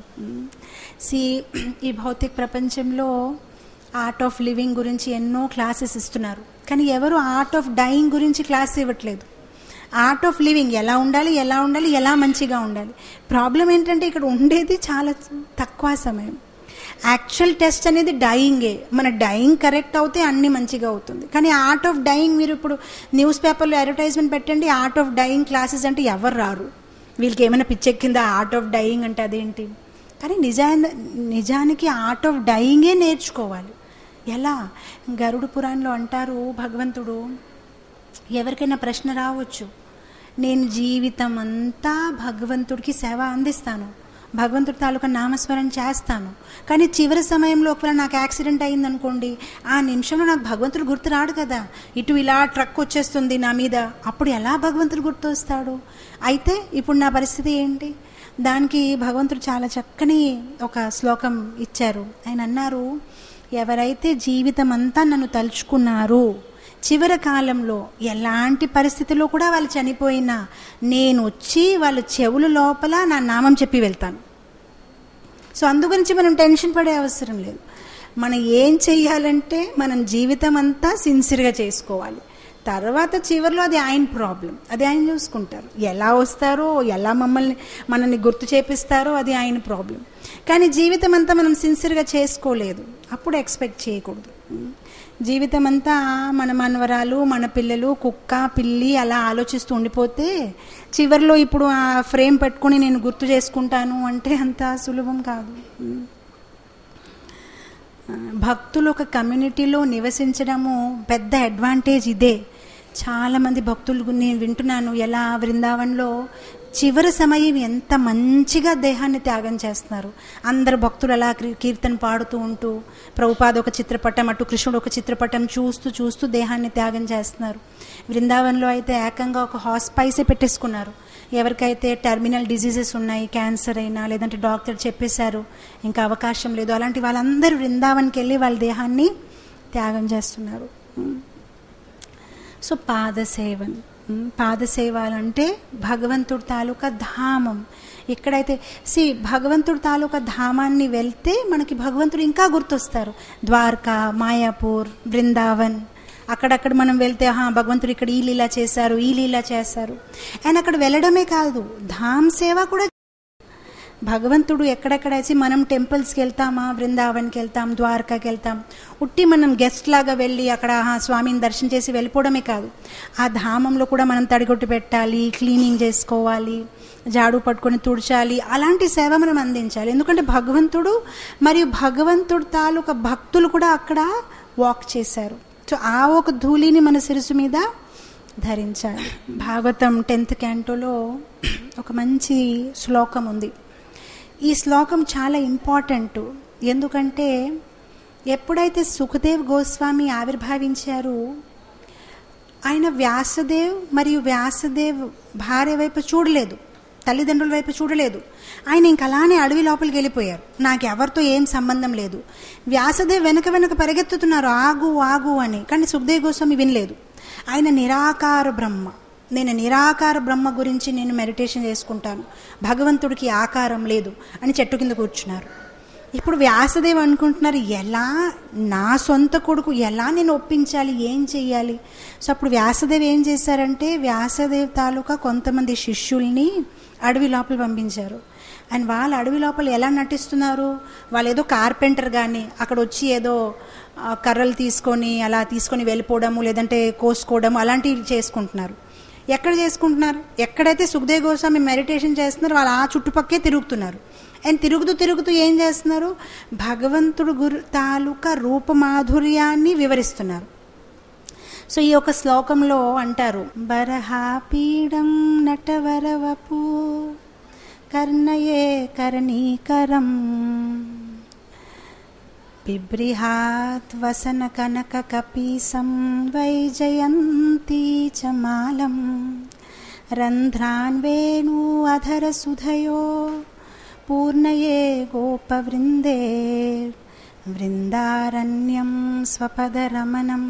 సి ఈ భౌతిక ప్రపంచంలో ఆర్ట్ ఆఫ్ లివింగ్ గురించి ఎన్నో క్లాసెస్ ఇస్తున్నారు, కానీ ఎవరు ఆర్ట్ ఆఫ్ డైయింగ్ గురించి క్లాస్ ఇవ్వట్లేదు. ఆర్ట్ ఆఫ్ లివింగ్ ఎలా ఉండాలి, ఎలా ఉండాలి, ఎలా మంచిగా ఉండాలి. ప్రాబ్లం ఏంటంటే ఇక్కడ ఉండేది చాలా తక్కువ సమయం. యాక్చువల్ టెస్ట్ అనేది డైయింగే. మన డైయింగ్ కరెక్ట్ అవుతే అన్ని మంచిగా అవుతుంది. కానీ ఆర్ట్ ఆఫ్ డైయింగ్ మీరు ఇప్పుడు న్యూస్ పేపర్లో అడ్వర్టైజ్మెంట్ పెట్టండి, ఆర్ట్ ఆఫ్ డైయింగ్ క్లాసెస్ అంటే ఎవరు రారు. వీళ్ళకి ఏమైనా పిచ్చెక్కిందా ఆర్ట్ ఆఫ్ డైయింగ్ అంటే అదేంటి? కానీ నిజా నిజానికి ఆర్ట్ ఆఫ్ డైయింగే నేర్చుకోవాలి. ఎలా? గరుడ పురాణంలో అంటారు భగవంతుడు, ఎవరికైనా ప్రశ్న రావచ్చు, నేను జీవితం అంతా భగవంతుడికి సేవ అందిస్తాను, భగవంతుడి తాలూకా నామస్మరణ చేస్తాను, కానీ చివరి సమయంలో ఒకవేళ నాకు యాక్సిడెంట్ అయిందనుకోండి, ఆ నిమిషంలో నాకు భగవంతుడు గుర్తు రాడు కదా, ఇటు ఇలా ట్రక్ వచ్చేస్తుంది నా మీద, అప్పుడు ఎలా భగవంతుడు గుర్తు వస్తాడు? అయితే ఇప్పుడు నా పరిస్థితి ఏంటి? దానికి భగవంతుడు చాలా చక్కని ఒక శ్లోకం ఇచ్చారు. ఆయన అన్నారు, ఎవరైతే జీవితం అంతా నన్ను తలుచుకున్నారు, చివరి కాలంలో ఎలాంటి పరిస్థితిలో కూడా వాళ్ళు చనిపోయినా నేను వచ్చి వాళ్ళ చెవుల లోపల నా నామం చెప్పి వెళ్తాను. సో అందుగురించి మనం టెన్షన్ పడే అవసరం లేదు. మనం ఏం చెయ్యాలంటే మనం జీవితం అంతా సిన్సియర్గా చేసుకోవాలి. తర్వాత చివరిలో అది ఆయన ప్రాబ్లం, అది ఆయన చూసుకుంటారు. ఎలా వస్తారో, ఎలా మమ్మల్ని మనల్ని గుర్తు చేపిస్తారో అది ఆయన ప్రాబ్లం. కానీ జీవితం అంతా మనం సిన్సియర్గా చేసుకోలేదు, అప్పుడు ఎక్స్పెక్ట్ చేయకూడదు. జీవితం అంతా మన మనవరాలు, మన పిల్లలు, కుక్క, పిల్లి అలా ఆలోచిస్తూ ఉండిపోతే చివరిలో ఇప్పుడు ఆ ఫ్రేమ్ పెట్టుకుని నేను గుర్తు చేసుకుంటాను అంటే అంత సులభం కాదు. భక్తులు ఒక కమ్యూనిటీలో నివసించడము పెద్ద అడ్వాంటేజ్ ఇదే. చాలామంది భక్తులు నేను వింటున్నాను ఎలా బృందావన్లో చివరి సమయం ఎంత మంచిగా దేహాన్ని త్యాగం చేస్తున్నారు. అందరు భక్తులు అలా కీర్తన పాడుతూ ఉంటూ ప్రభుపాద ఒక చిత్రపటం, అటు కృష్ణుడు ఒక చిత్రపటం చూస్తూ చూస్తూ దేహాన్ని త్యాగం చేస్తున్నారు. బృందావన్లో అయితే ఏకంగా ఒక హాస్పైసే పెట్టేసుకున్నారు. ఎవరికైతే టర్మినల్ డిజీజెస్ ఉన్నాయి, క్యాన్సర్ అయినా లేదంటే డాక్టర్ చెప్పేశారు ఇంకా అవకాశం లేదు, అలాంటి వాళ్ళందరూ బృందావన్కి వెళ్ళి వాళ్ళ దేహాన్ని త్యాగం చేస్తున్నారు. సో పాదసేవన్, పాదసేవ అంటే భగవంతుడి తాలూకా ధామం. ఎక్కడైతే సి భగవంతుడి తాలూకా ధామాన్ని వెళ్తే మనకి భగవంతుడు ఇంకా గుర్తొస్తారు. ద్వారకా, మాయాపూర్, బృందావన్, అక్కడక్కడ మనం వెళ్తే హా భగవంతుడు ఇక్కడ ఈ లీలా చేశారు, ఈ లీలా చేశారు. అండ్ అక్కడ వెళ్ళడమే కాదు, ధామ్ సేవ కూడా. భగవంతుడు ఎక్కడెక్కడేసి మనం టెంపుల్స్కి వెళ్తామా, బృందావన్కి వెళ్తాం, ద్వారకాకి వెళ్తాం, ఉట్టి మనం గెస్ట్ లాగా వెళ్ళి అక్కడ స్వామిని దర్శనం చేసి వెళ్ళిపోవడమే కాదు, ఆ ధామంలో కూడా మనం తడిగొట్టు పెట్టాలి, క్లీనింగ్ చేసుకోవాలి, జాడు పట్టుకొని తుడిచాలి, అలాంటి సేవ మనం అందించాలి. ఎందుకంటే భగవంతుడు మరియు భగవంతుడు తాలూకా భక్తులు కూడా అక్కడ వాక్ చేశారు. సో ఆ ఒక ధూళిని మన శిరసు మీద ధరించాలి. భాగవతం టెన్త్ క్యాంటోలో ఒక మంచి శ్లోకం ఉంది. ఈ శ్లోకం చాలా ఇంపార్టెంట్. ఎందుకంటే ఎప్పుడైతే సుఖదేవ్ గోస్వామి ఆవిర్భావించారు, ఆయన వ్యాసదేవ్ మరియు వ్యాసదేవ్ భార్య వైపు చూడలేదు, తల్లిదండ్రుల వైపు చూడలేదు. ఆయన ఇంక అలానే అడవి లోపలికి వెళ్ళిపోయారు. నాకు ఎవరితో ఏం సంబంధం లేదు. వ్యాసదేవ్ వెనక వెనక పరిగెత్తుతున్నారు, ఆగు ఆగు అని. కానీ సుఖదేవ్ గోస్వామి వినలేదు. ఆయన నిరాకార బ్రహ్మ, నేను నిరాకార బ్రహ్మ గురించి నేను మెడిటేషన్ చేసుకుంటాను, భగవంతుడికి ఆకారం లేదు అని చెట్టు కింద కూర్చున్నారు. ఇప్పుడు వ్యాసదేవ్ అనుకుంటున్నారు, ఎలా నా సొంత కొడుకు ఎలా నేను ఒప్పించాలి, ఏం చెయ్యాలి? సో అప్పుడు వ్యాసదేవ్ ఏం చేశారంటే, వ్యాసదేవ్ తాలూకా కొంతమంది శిష్యుల్ని అడవి లోపల పంపించారు. అండ్ వాళ్ళు అడవి లోపల ఎలా నటిస్తున్నారు, వాళ్ళు ఏదో కార్పెంటర్ కానీ అక్కడ వచ్చి ఏదో కర్రలు తీసుకొని అలా తీసుకొని వెళ్ళిపోవడము, లేదంటే కోసుకోవడము, అలాంటివి చేసుకుంటున్నారు. ఎక్కడ చేసుకుంటున్నారు? ఎక్కడైతే సుఖదేవ్ గోస్వామి మెడిటేషన్ చేస్తున్నారో వాళ్ళు ఆ చుట్టుపక్కే తిరుగుతున్నారు. అండ్ తిరుగుతూ తిరుగుతూ ఏం చేస్తున్నారు, భగవంతుడు గురు తాలూకా రూపమాధుర్యాన్ని వివరిస్తున్నారు. సో ఈ యొక్క శ్లోకంలో అంటారు, బరహాపీడం నటవరవపు కర్ణయే కరణీకరం బిభ్రిహాత్ వసన కనక కపీసం వైజయంతి చ మాలం రంధ్రాన్ వేణు అధర సుధయో పూర్ణయే గోపవృందే వృందారణ్యం స్వపదరమణం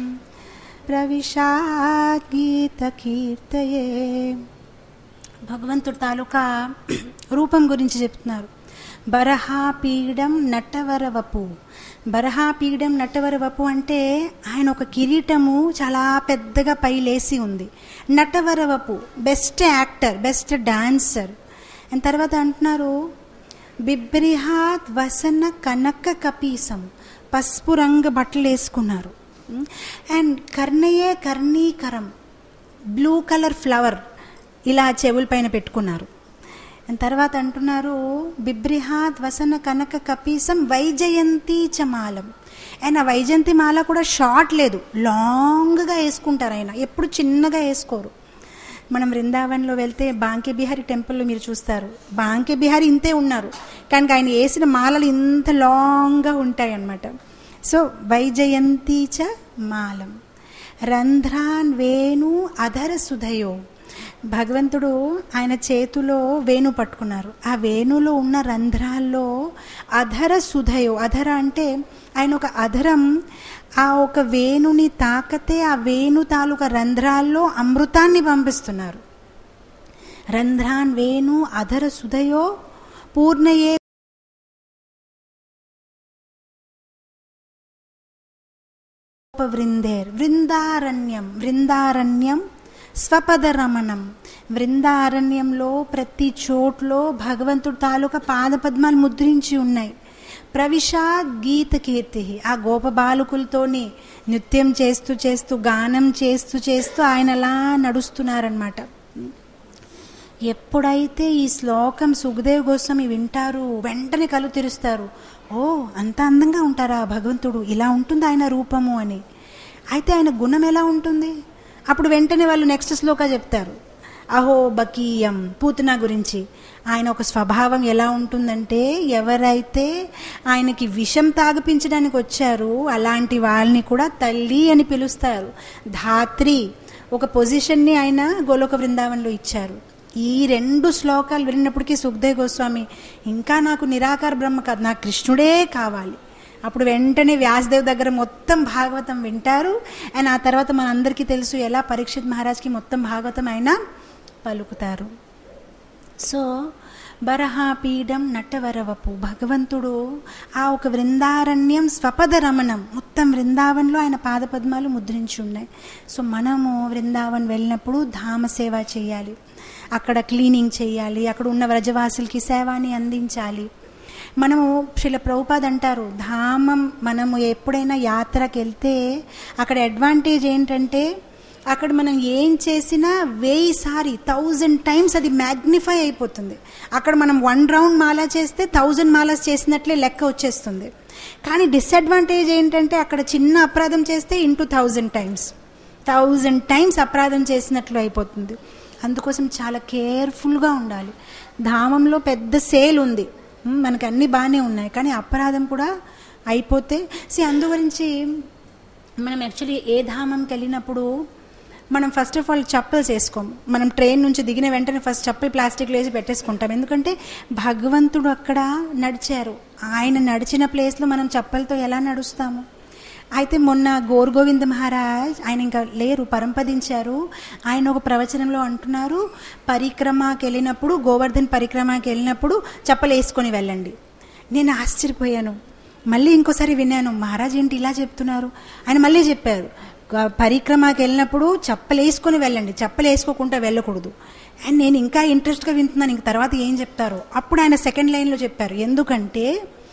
ప్రవిశాత్ గీత కీర్తయే. భగవంతుడి తాలూకా రూపం గురించి చెప్తున్నారు. బరహాపీడం నటవరవపు. బరహాపీడం నటవరవపు అంటే ఆయన ఒక కిరీటము చాలా పెద్దగా పై లేసి ఉంది. నటవరవపు best actor, best dancer. And తర్వాత అంటున్నారు, బిభ్రిహాత్ వసన కనక కపీసం, పసుపు రంగు బట్టలు వేసుకున్నారు. అండ్ కర్ణయే కర్ణీకరం, బ్లూ కలర్ ఫ్లవర్ ఇలా చెవుల పైన పెట్టుకున్నారు. అండ్ తర్వాత అంటున్నారు, బిభ్రిహాత్ వసన కనక కపీసం వైజయంతి చ మాలం. అండ్ ఆ వైజయంతి మాల కూడా షార్ట్ లేదు, లాంగ్గా వేసుకుంటారు. ఆయన ఎప్పుడు చిన్నగా వేసుకోరు. మనం బృందావన్లో వెళ్తే బాంకే బిహారీ టెంపుల్లో మీరు చూస్తారు, బాంకే బిహారీ ఇంతే ఉన్నారు, కానీ ఆయన వేసిన మాలలు ఇంత లాంగ్గా ఉంటాయి అన్నమాట. సో వైజయంతి చ మాలం రంధ్రాన్ వేణు అధర సుధయో. భగవంతుడు ఆయన చేతిలో వేణు పట్టుకున్నారు. ఆ వేణులో ఉన్న రంధ్రాల్లో అధర సుధయో, అధర అంటే ఆయన ఒక అధరం, ఆ ఒక వేణుని తాకతే ఆ వేణు తాలూకా రంధ్రాల్లో అమృతాన్ని పంపిస్తున్నారు. రంధ్రాన్ వేణు అధర సుధయో పూర్ణయే వృందేర్ వృందారణ్యం. వృందారణ్యం స్వపదరమణం. వృందారణ్యంలో ప్రతి చోట్లో భగవంతుడు తాలూకా పాదపద్మాలు ముద్రించి ఉన్నాయి. ప్రవిశాత్ గీత కీర్తి. ఆ గోప బాలుకులతోని నృత్యం చేస్తూ చేస్తూ గానం చేస్తూ చేస్తూ ఆయన అలా నడుస్తున్నారనమాట. ఎప్పుడైతే ఈ శ్లోకం సుఖదేవ్ గోస్వామి వింటారు, వెంటనే కళ్ళు తెరుస్తారు. ఓ, అంత అందంగా ఉంటారా భగవంతుడు, ఇలా ఉంటుంది ఆయన రూపము అని. అయితే ఆయన గుణం ఎలా ఉంటుంది? అప్పుడు వెంటనే వాళ్ళు నెక్స్ట్ శ్లోక చెప్తారు, అహో బకీయం, పూతన గురించి. ఆయన ఒక స్వభావం ఎలా ఉంటుందంటే, ఎవరైతే ఆయనకి విషం తాగిపించడానికి వచ్చారు అలాంటి వాళ్ళని కూడా తల్లి అని పిలుస్తారు. ధాత్రి ఒక పొజిషన్ని ఆయన గోలోక బృందావనంలో ఇచ్చారు. ఈ రెండు శ్లోకాలు విన్నప్పటికీ సుఖదేవ్ గోస్వామి, ఇంకా నాకు నిరాకార బ్రహ్మ కాదు, నాకు కృష్ణుడే కావాలి. అప్పుడు వెంటనే వ్యాసదేవ్ దగ్గర మొత్తం భాగవతం వింటారు. అండ్ ఆ తర్వాత మనందరికీ తెలుసు ఎలా పరీక్షిత్ మహారాజ్కి మొత్తం భాగవతం ఆయన పలుకుతారు. సో బరహాపీఠం నటవరవపు, భగవంతుడు ఆ ఒక వృందారణ్యం స్వపద రమణం, మొత్తం వృందావన్లో ఆయన పాదపద్మాలు ముద్రించి ఉన్నాయి. సో మనము వృందావన్ వెళ్ళినప్పుడు ధామ సేవ చేయాలి, అక్కడ క్లీనింగ్ చేయాలి, అక్కడ ఉన్న వ్రజవాసులకి సేవాని అందించాలి. మనము శ్రీల ప్రభుపాద్ అంటారు, ధామం మనము ఎప్పుడైనా యాత్రకి వెళ్తే అక్కడ అడ్వాంటేజ్ ఏంటంటే, అక్కడ మనం ఏం చేసినా వెయ్యి సారి థౌజండ్ టైమ్స్ అది మ్యాగ్నిఫై అయిపోతుంది. అక్కడ మనం వన్ రౌండ్ మాలా చేస్తే థౌజండ్ మాలాస్ చేసినట్లే లెక్క వచ్చేస్తుంది. కానీ డిసడ్వాంటేజ్ ఏంటంటే, అక్కడ చిన్న అపరాధం చేస్తే into thousand times thousand times అపరాధం చేసినట్లు అయిపోతుంది. అందుకోసం చాలా కేర్ఫుల్గా ఉండాలి. ధామంలో పెద్ద సేల్ ఉంది, మనకి అన్నీ బాగానే ఉన్నాయి, కానీ అపరాధం కూడా అయిపోతే సి అందు గురించి మనం యాక్చువల్లీ ఏ ధామంకి వెళ్ళినప్పుడు మనం ఫస్ట్ ఆఫ్ ఆల్ చప్పల్స్ వేసుకోము. మనం ట్రైన్ నుంచి దిగిన వెంటనే ఫస్ట్ చప్పలు ప్లాస్టిక్లో వేసి పెట్టేసుకుంటాం. ఎందుకంటే భగవంతుడు అక్కడ నడిచారు, ఆయన నడిచిన ప్లేస్లో మనం చప్పలతో ఎలా నడుస్తాము? అయితే మొన్న గోర్గోవింద మహారాజ్, ఆయన ఇంకా లేరు, పరంపదించారు. ఆయన ఒక ప్రవచనంలో అంటున్నారు, పరిక్రమకి వెళ్ళినప్పుడు, గోవర్ధన్ పరిక్రమకి వెళ్ళినప్పుడు చప్పలు వేసుకొని వెళ్ళండి. నేను ఆశ్చర్యపోయాను. మళ్ళీ ఇంకోసారి విన్నాను, మహారాజ్ ఏంటి ఇలా చెప్తున్నారు? ఆయన మళ్ళీ చెప్పారు, పరిక్రమకి వెళ్ళినప్పుడు చప్పలు వేసుకొని వెళ్ళండి, చప్పలు వేసుకోకుండా వెళ్ళకూడదు. అండ్ నేను ఇంకా ఇంట్రెస్ట్గా వింటున్నాను, ఇంక తర్వాత ఏం చెప్తారో. అప్పుడు ఆయన సెకండ్ లైన్లో చెప్పారు, ఎందుకంటే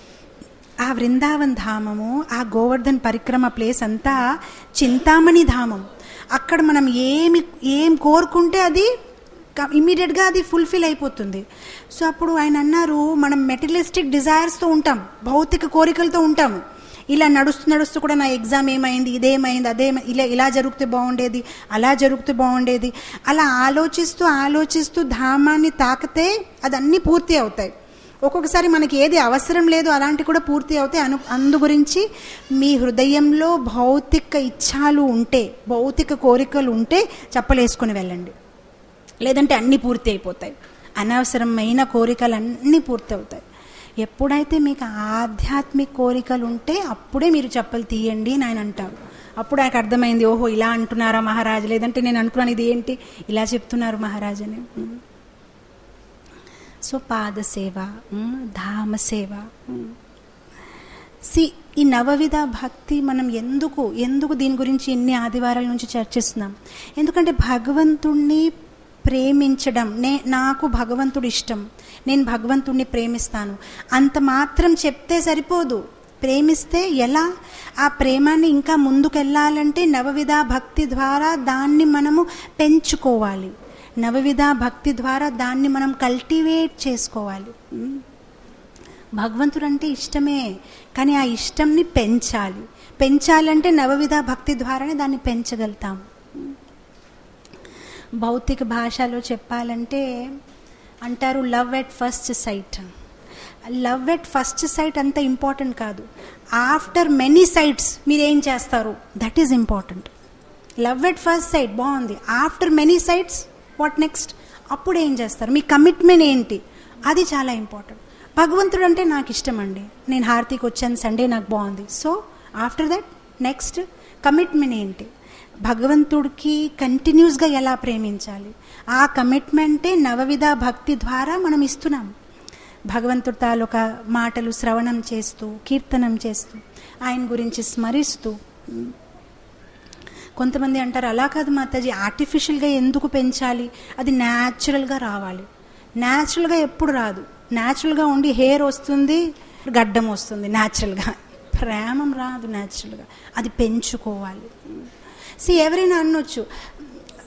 ఆ వృందావన్ ధామము, ఆ గోవర్ధన్ పరిక్రమ ప్లేస్ అంతా చింతామణి ధామం. అక్కడ మనం ఏమి ఏం కోరుకుంటే అది ఇమ్మీడియట్గా అది ఫుల్ఫిల్ అయిపోతుంది. సో అప్పుడు ఆయన అన్నారు, మనం మెటీరియలిస్టిక్ డిజైర్స్తో ఉంటాం, భౌతిక కోరికలతో ఉంటాము. ఇలా నడుస్తూ నడుస్తూ కూడా నా ఎగ్జామ్ ఏమైంది, ఇదేమైంది, అదే ఇలా ఇలా జరిగితే బాగుండేది, అలా జరిగితే బాగుండేది, అలా ఆలోచిస్తూ ఆలోచిస్తూ ధామాన్ని తాకితే అదన్నీ పూర్తి అవుతాయి. ఒక్కొక్కసారి మనకి ఏది అవసరం లేదు అలాంటి కూడా పూర్తి అవుతాయి. అను అందు గురించి మీ హృదయంలో భౌతిక ఇచ్ఛాలు ఉంటే, భౌతిక కోరికలు ఉంటే చప్పలేసుకొని వెళ్ళండి, లేదంటే అన్నీ పూర్తి అయిపోతాయి. అనవసరమైన కోరికలు అన్నీ పూర్తి అవుతాయి. ఎప్పుడైతే మీకు ఆధ్యాత్మిక కోరికలు ఉంటే అప్పుడే మీరు చప్పలు తీయండి అని ఆయన అంటారు. అప్పుడు ఆయనకు అర్థమైంది, ఓహో ఇలా అంటున్నారా మహారాజు, లేదంటే నేను అనుకున్నాను ఇది ఏంటి ఇలా చెప్తున్నారు మహారాజు అని. సో పాదసేవ, ధామ సేవ. సి ఈ నవవిధ భక్తి మనం ఎందుకు ఎందుకు దీని గురించి ఎన్ని ఆదివారాల నుంచి చర్చిస్తున్నాం? ఎందుకంటే భగవంతుణ్ణి ప్రేమించడం, నే నాకు భగవంతుడు ఇష్టం, నేను భగవంతుణ్ణి ప్రేమిస్తాను అంత మాత్రం చెప్తే సరిపోదు. ప్రేమిస్తే ఎలా? ఆ ప్రేమాన్ని ఇంకా ముందుకెళ్ళాలంటే నవవిధ భక్తి ద్వారా దాన్ని మనము పెంచుకోవాలి. నవవిధ భక్తి ద్వారా దాన్ని మనం కల్టివేట్ చేసుకోవాలి. భగవంతుడు అంటే ఇష్టమే, కానీ ఆ ఇష్టంని పెంచాలి. పెంచాలంటే నవవిధ భక్తి ద్వారానే దాన్ని పెంచగలుగుతాం. భౌతిక భాషలో చెప్పాలంటే అంటారు love at first sight. Love at first sight అంత ఇంపార్టెంట్ కాదు. ఆఫ్టర్ మెనీ సైట్స్ మీరు ఏం చేస్తారు, that is important. Love at first sight బాగుంది, after many sights what next? అప్పుడు ఏం చేస్తారు, మీ కమిట్మెంట్ ఏంటి, అది చాలా ఇంపార్టెంట్. భగవంతుడు అంటే నాకు ఇష్టం అండి, నేను హారతికి వచ్చాను, సండే నాకు బాగుంది, so after that next commitment ఏంటి? భగవంతుడికి కంటిన్యూస్గా ఎలా ప్రేమించాలి, ఆ కమిట్మెంటే నవవిధ భక్తి ద్వారా మనం ఇస్తున్నాం. భగవంతుడి తాలూకా మాటలు శ్రవణం చేస్తూ, కీర్తనం చేస్తూ, ఆయన గురించి స్మరిస్తూ. కొంతమంది అంటారు అలా కాదు మాతాజీ, ఆర్టిఫిషియల్గా ఎందుకు పెంచాలి, అది న్యాచురల్గా రావాలి. న్యాచురల్గా ఎప్పుడు రాదు. న్యాచురల్గా ఉండి హెయిర్ వస్తుంది, గడ్డం వస్తుంది న్యాచురల్గా, ప్రేమం రాదు న్యాచురల్గా, అది పెంచుకోవాలి. సి ఎవరైనా అనొచ్చు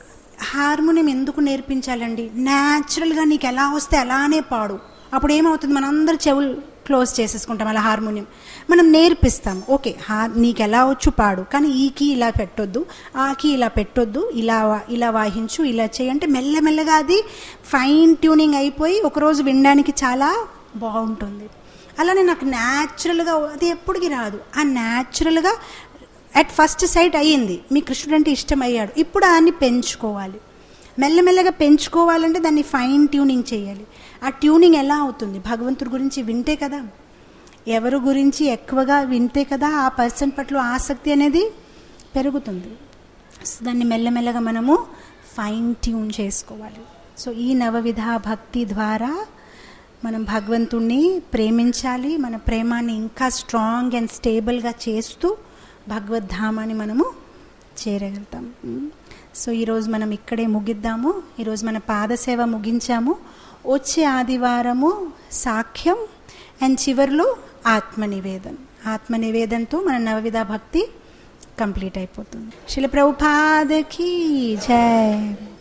హార్మోనియం ఎందుకు నేర్పించాలండి? న్యాచురల్గా నీకు ఎలా వస్తే అలానే పాడు. అప్పుడు ఏమవుతుంది, మనందరూ చెవులు క్లోజ్ చేసేసుకుంటాం అలా హార్మోనియం. మనం నేర్పిస్తాం, ఓకే హార్ నీకు ఎలా వచ్చు పాడు, కానీ ఈ కీ ఇలా పెట్టొద్దు, ఆ కీ ఇలా పెట్టొద్దు, ఇలా ఇలా వాయించు, ఇలా చేయంటే మెల్లమెల్లగా అది ఫైన్ ట్యూనింగ్ అయిపోయి ఒకరోజు వినడానికి చాలా బాగుంటుంది. అలానే నాకు న్యాచురల్గా అది ఎప్పటికీ రాదు. ఆ న్యాచురల్గా అట్ ఫస్ట్ సైట్ అయ్యింది, మీ కృష్ణుడు అంటే ఇష్టం అయ్యాడు, ఇప్పుడు దాన్ని పెంచుకోవాలి. మెల్లమెల్లగా పెంచుకోవాలంటే దాన్ని ఫైన్ ట్యూనింగ్ చేయాలి. ఆ ట్యూనింగ్ ఎలా అవుతుంది? భగవంతుడి గురించి వింటే కదా, ఎవరి గురించి ఎక్కువగా వింటే కదా ఆ పర్సన్ పట్ల ఆసక్తి అనేది పెరుగుతుంది. సో దాన్ని మెల్లమెల్లగా మనము ఫైన్ ట్యూన్ చేసుకోవాలి. సో ఈ నవవిధ భక్తి ద్వారా మనం భగవంతుణ్ణి ప్రేమించాలి. మన ప్రేమాన్ని ఇంకా స్ట్రాంగ్ అండ్ స్టేబుల్గా చేస్తూ భగవద్ధామాన్ని మనము చేరగలుగుతాం. సో ఈరోజు మనం ఇక్కడే ముగిద్దాము. ఈరోజు మన పాదసేవ ముగించాము. వచ్చే ఆదివారము సాఖ్యం అండ్ చివర్లో ఆత్మనివేదన. ఆత్మనివేదనతో మన నవవిధ భక్తి కంప్లీట్ అయిపోతుంది. శిల ప్రభుపాదకి జై.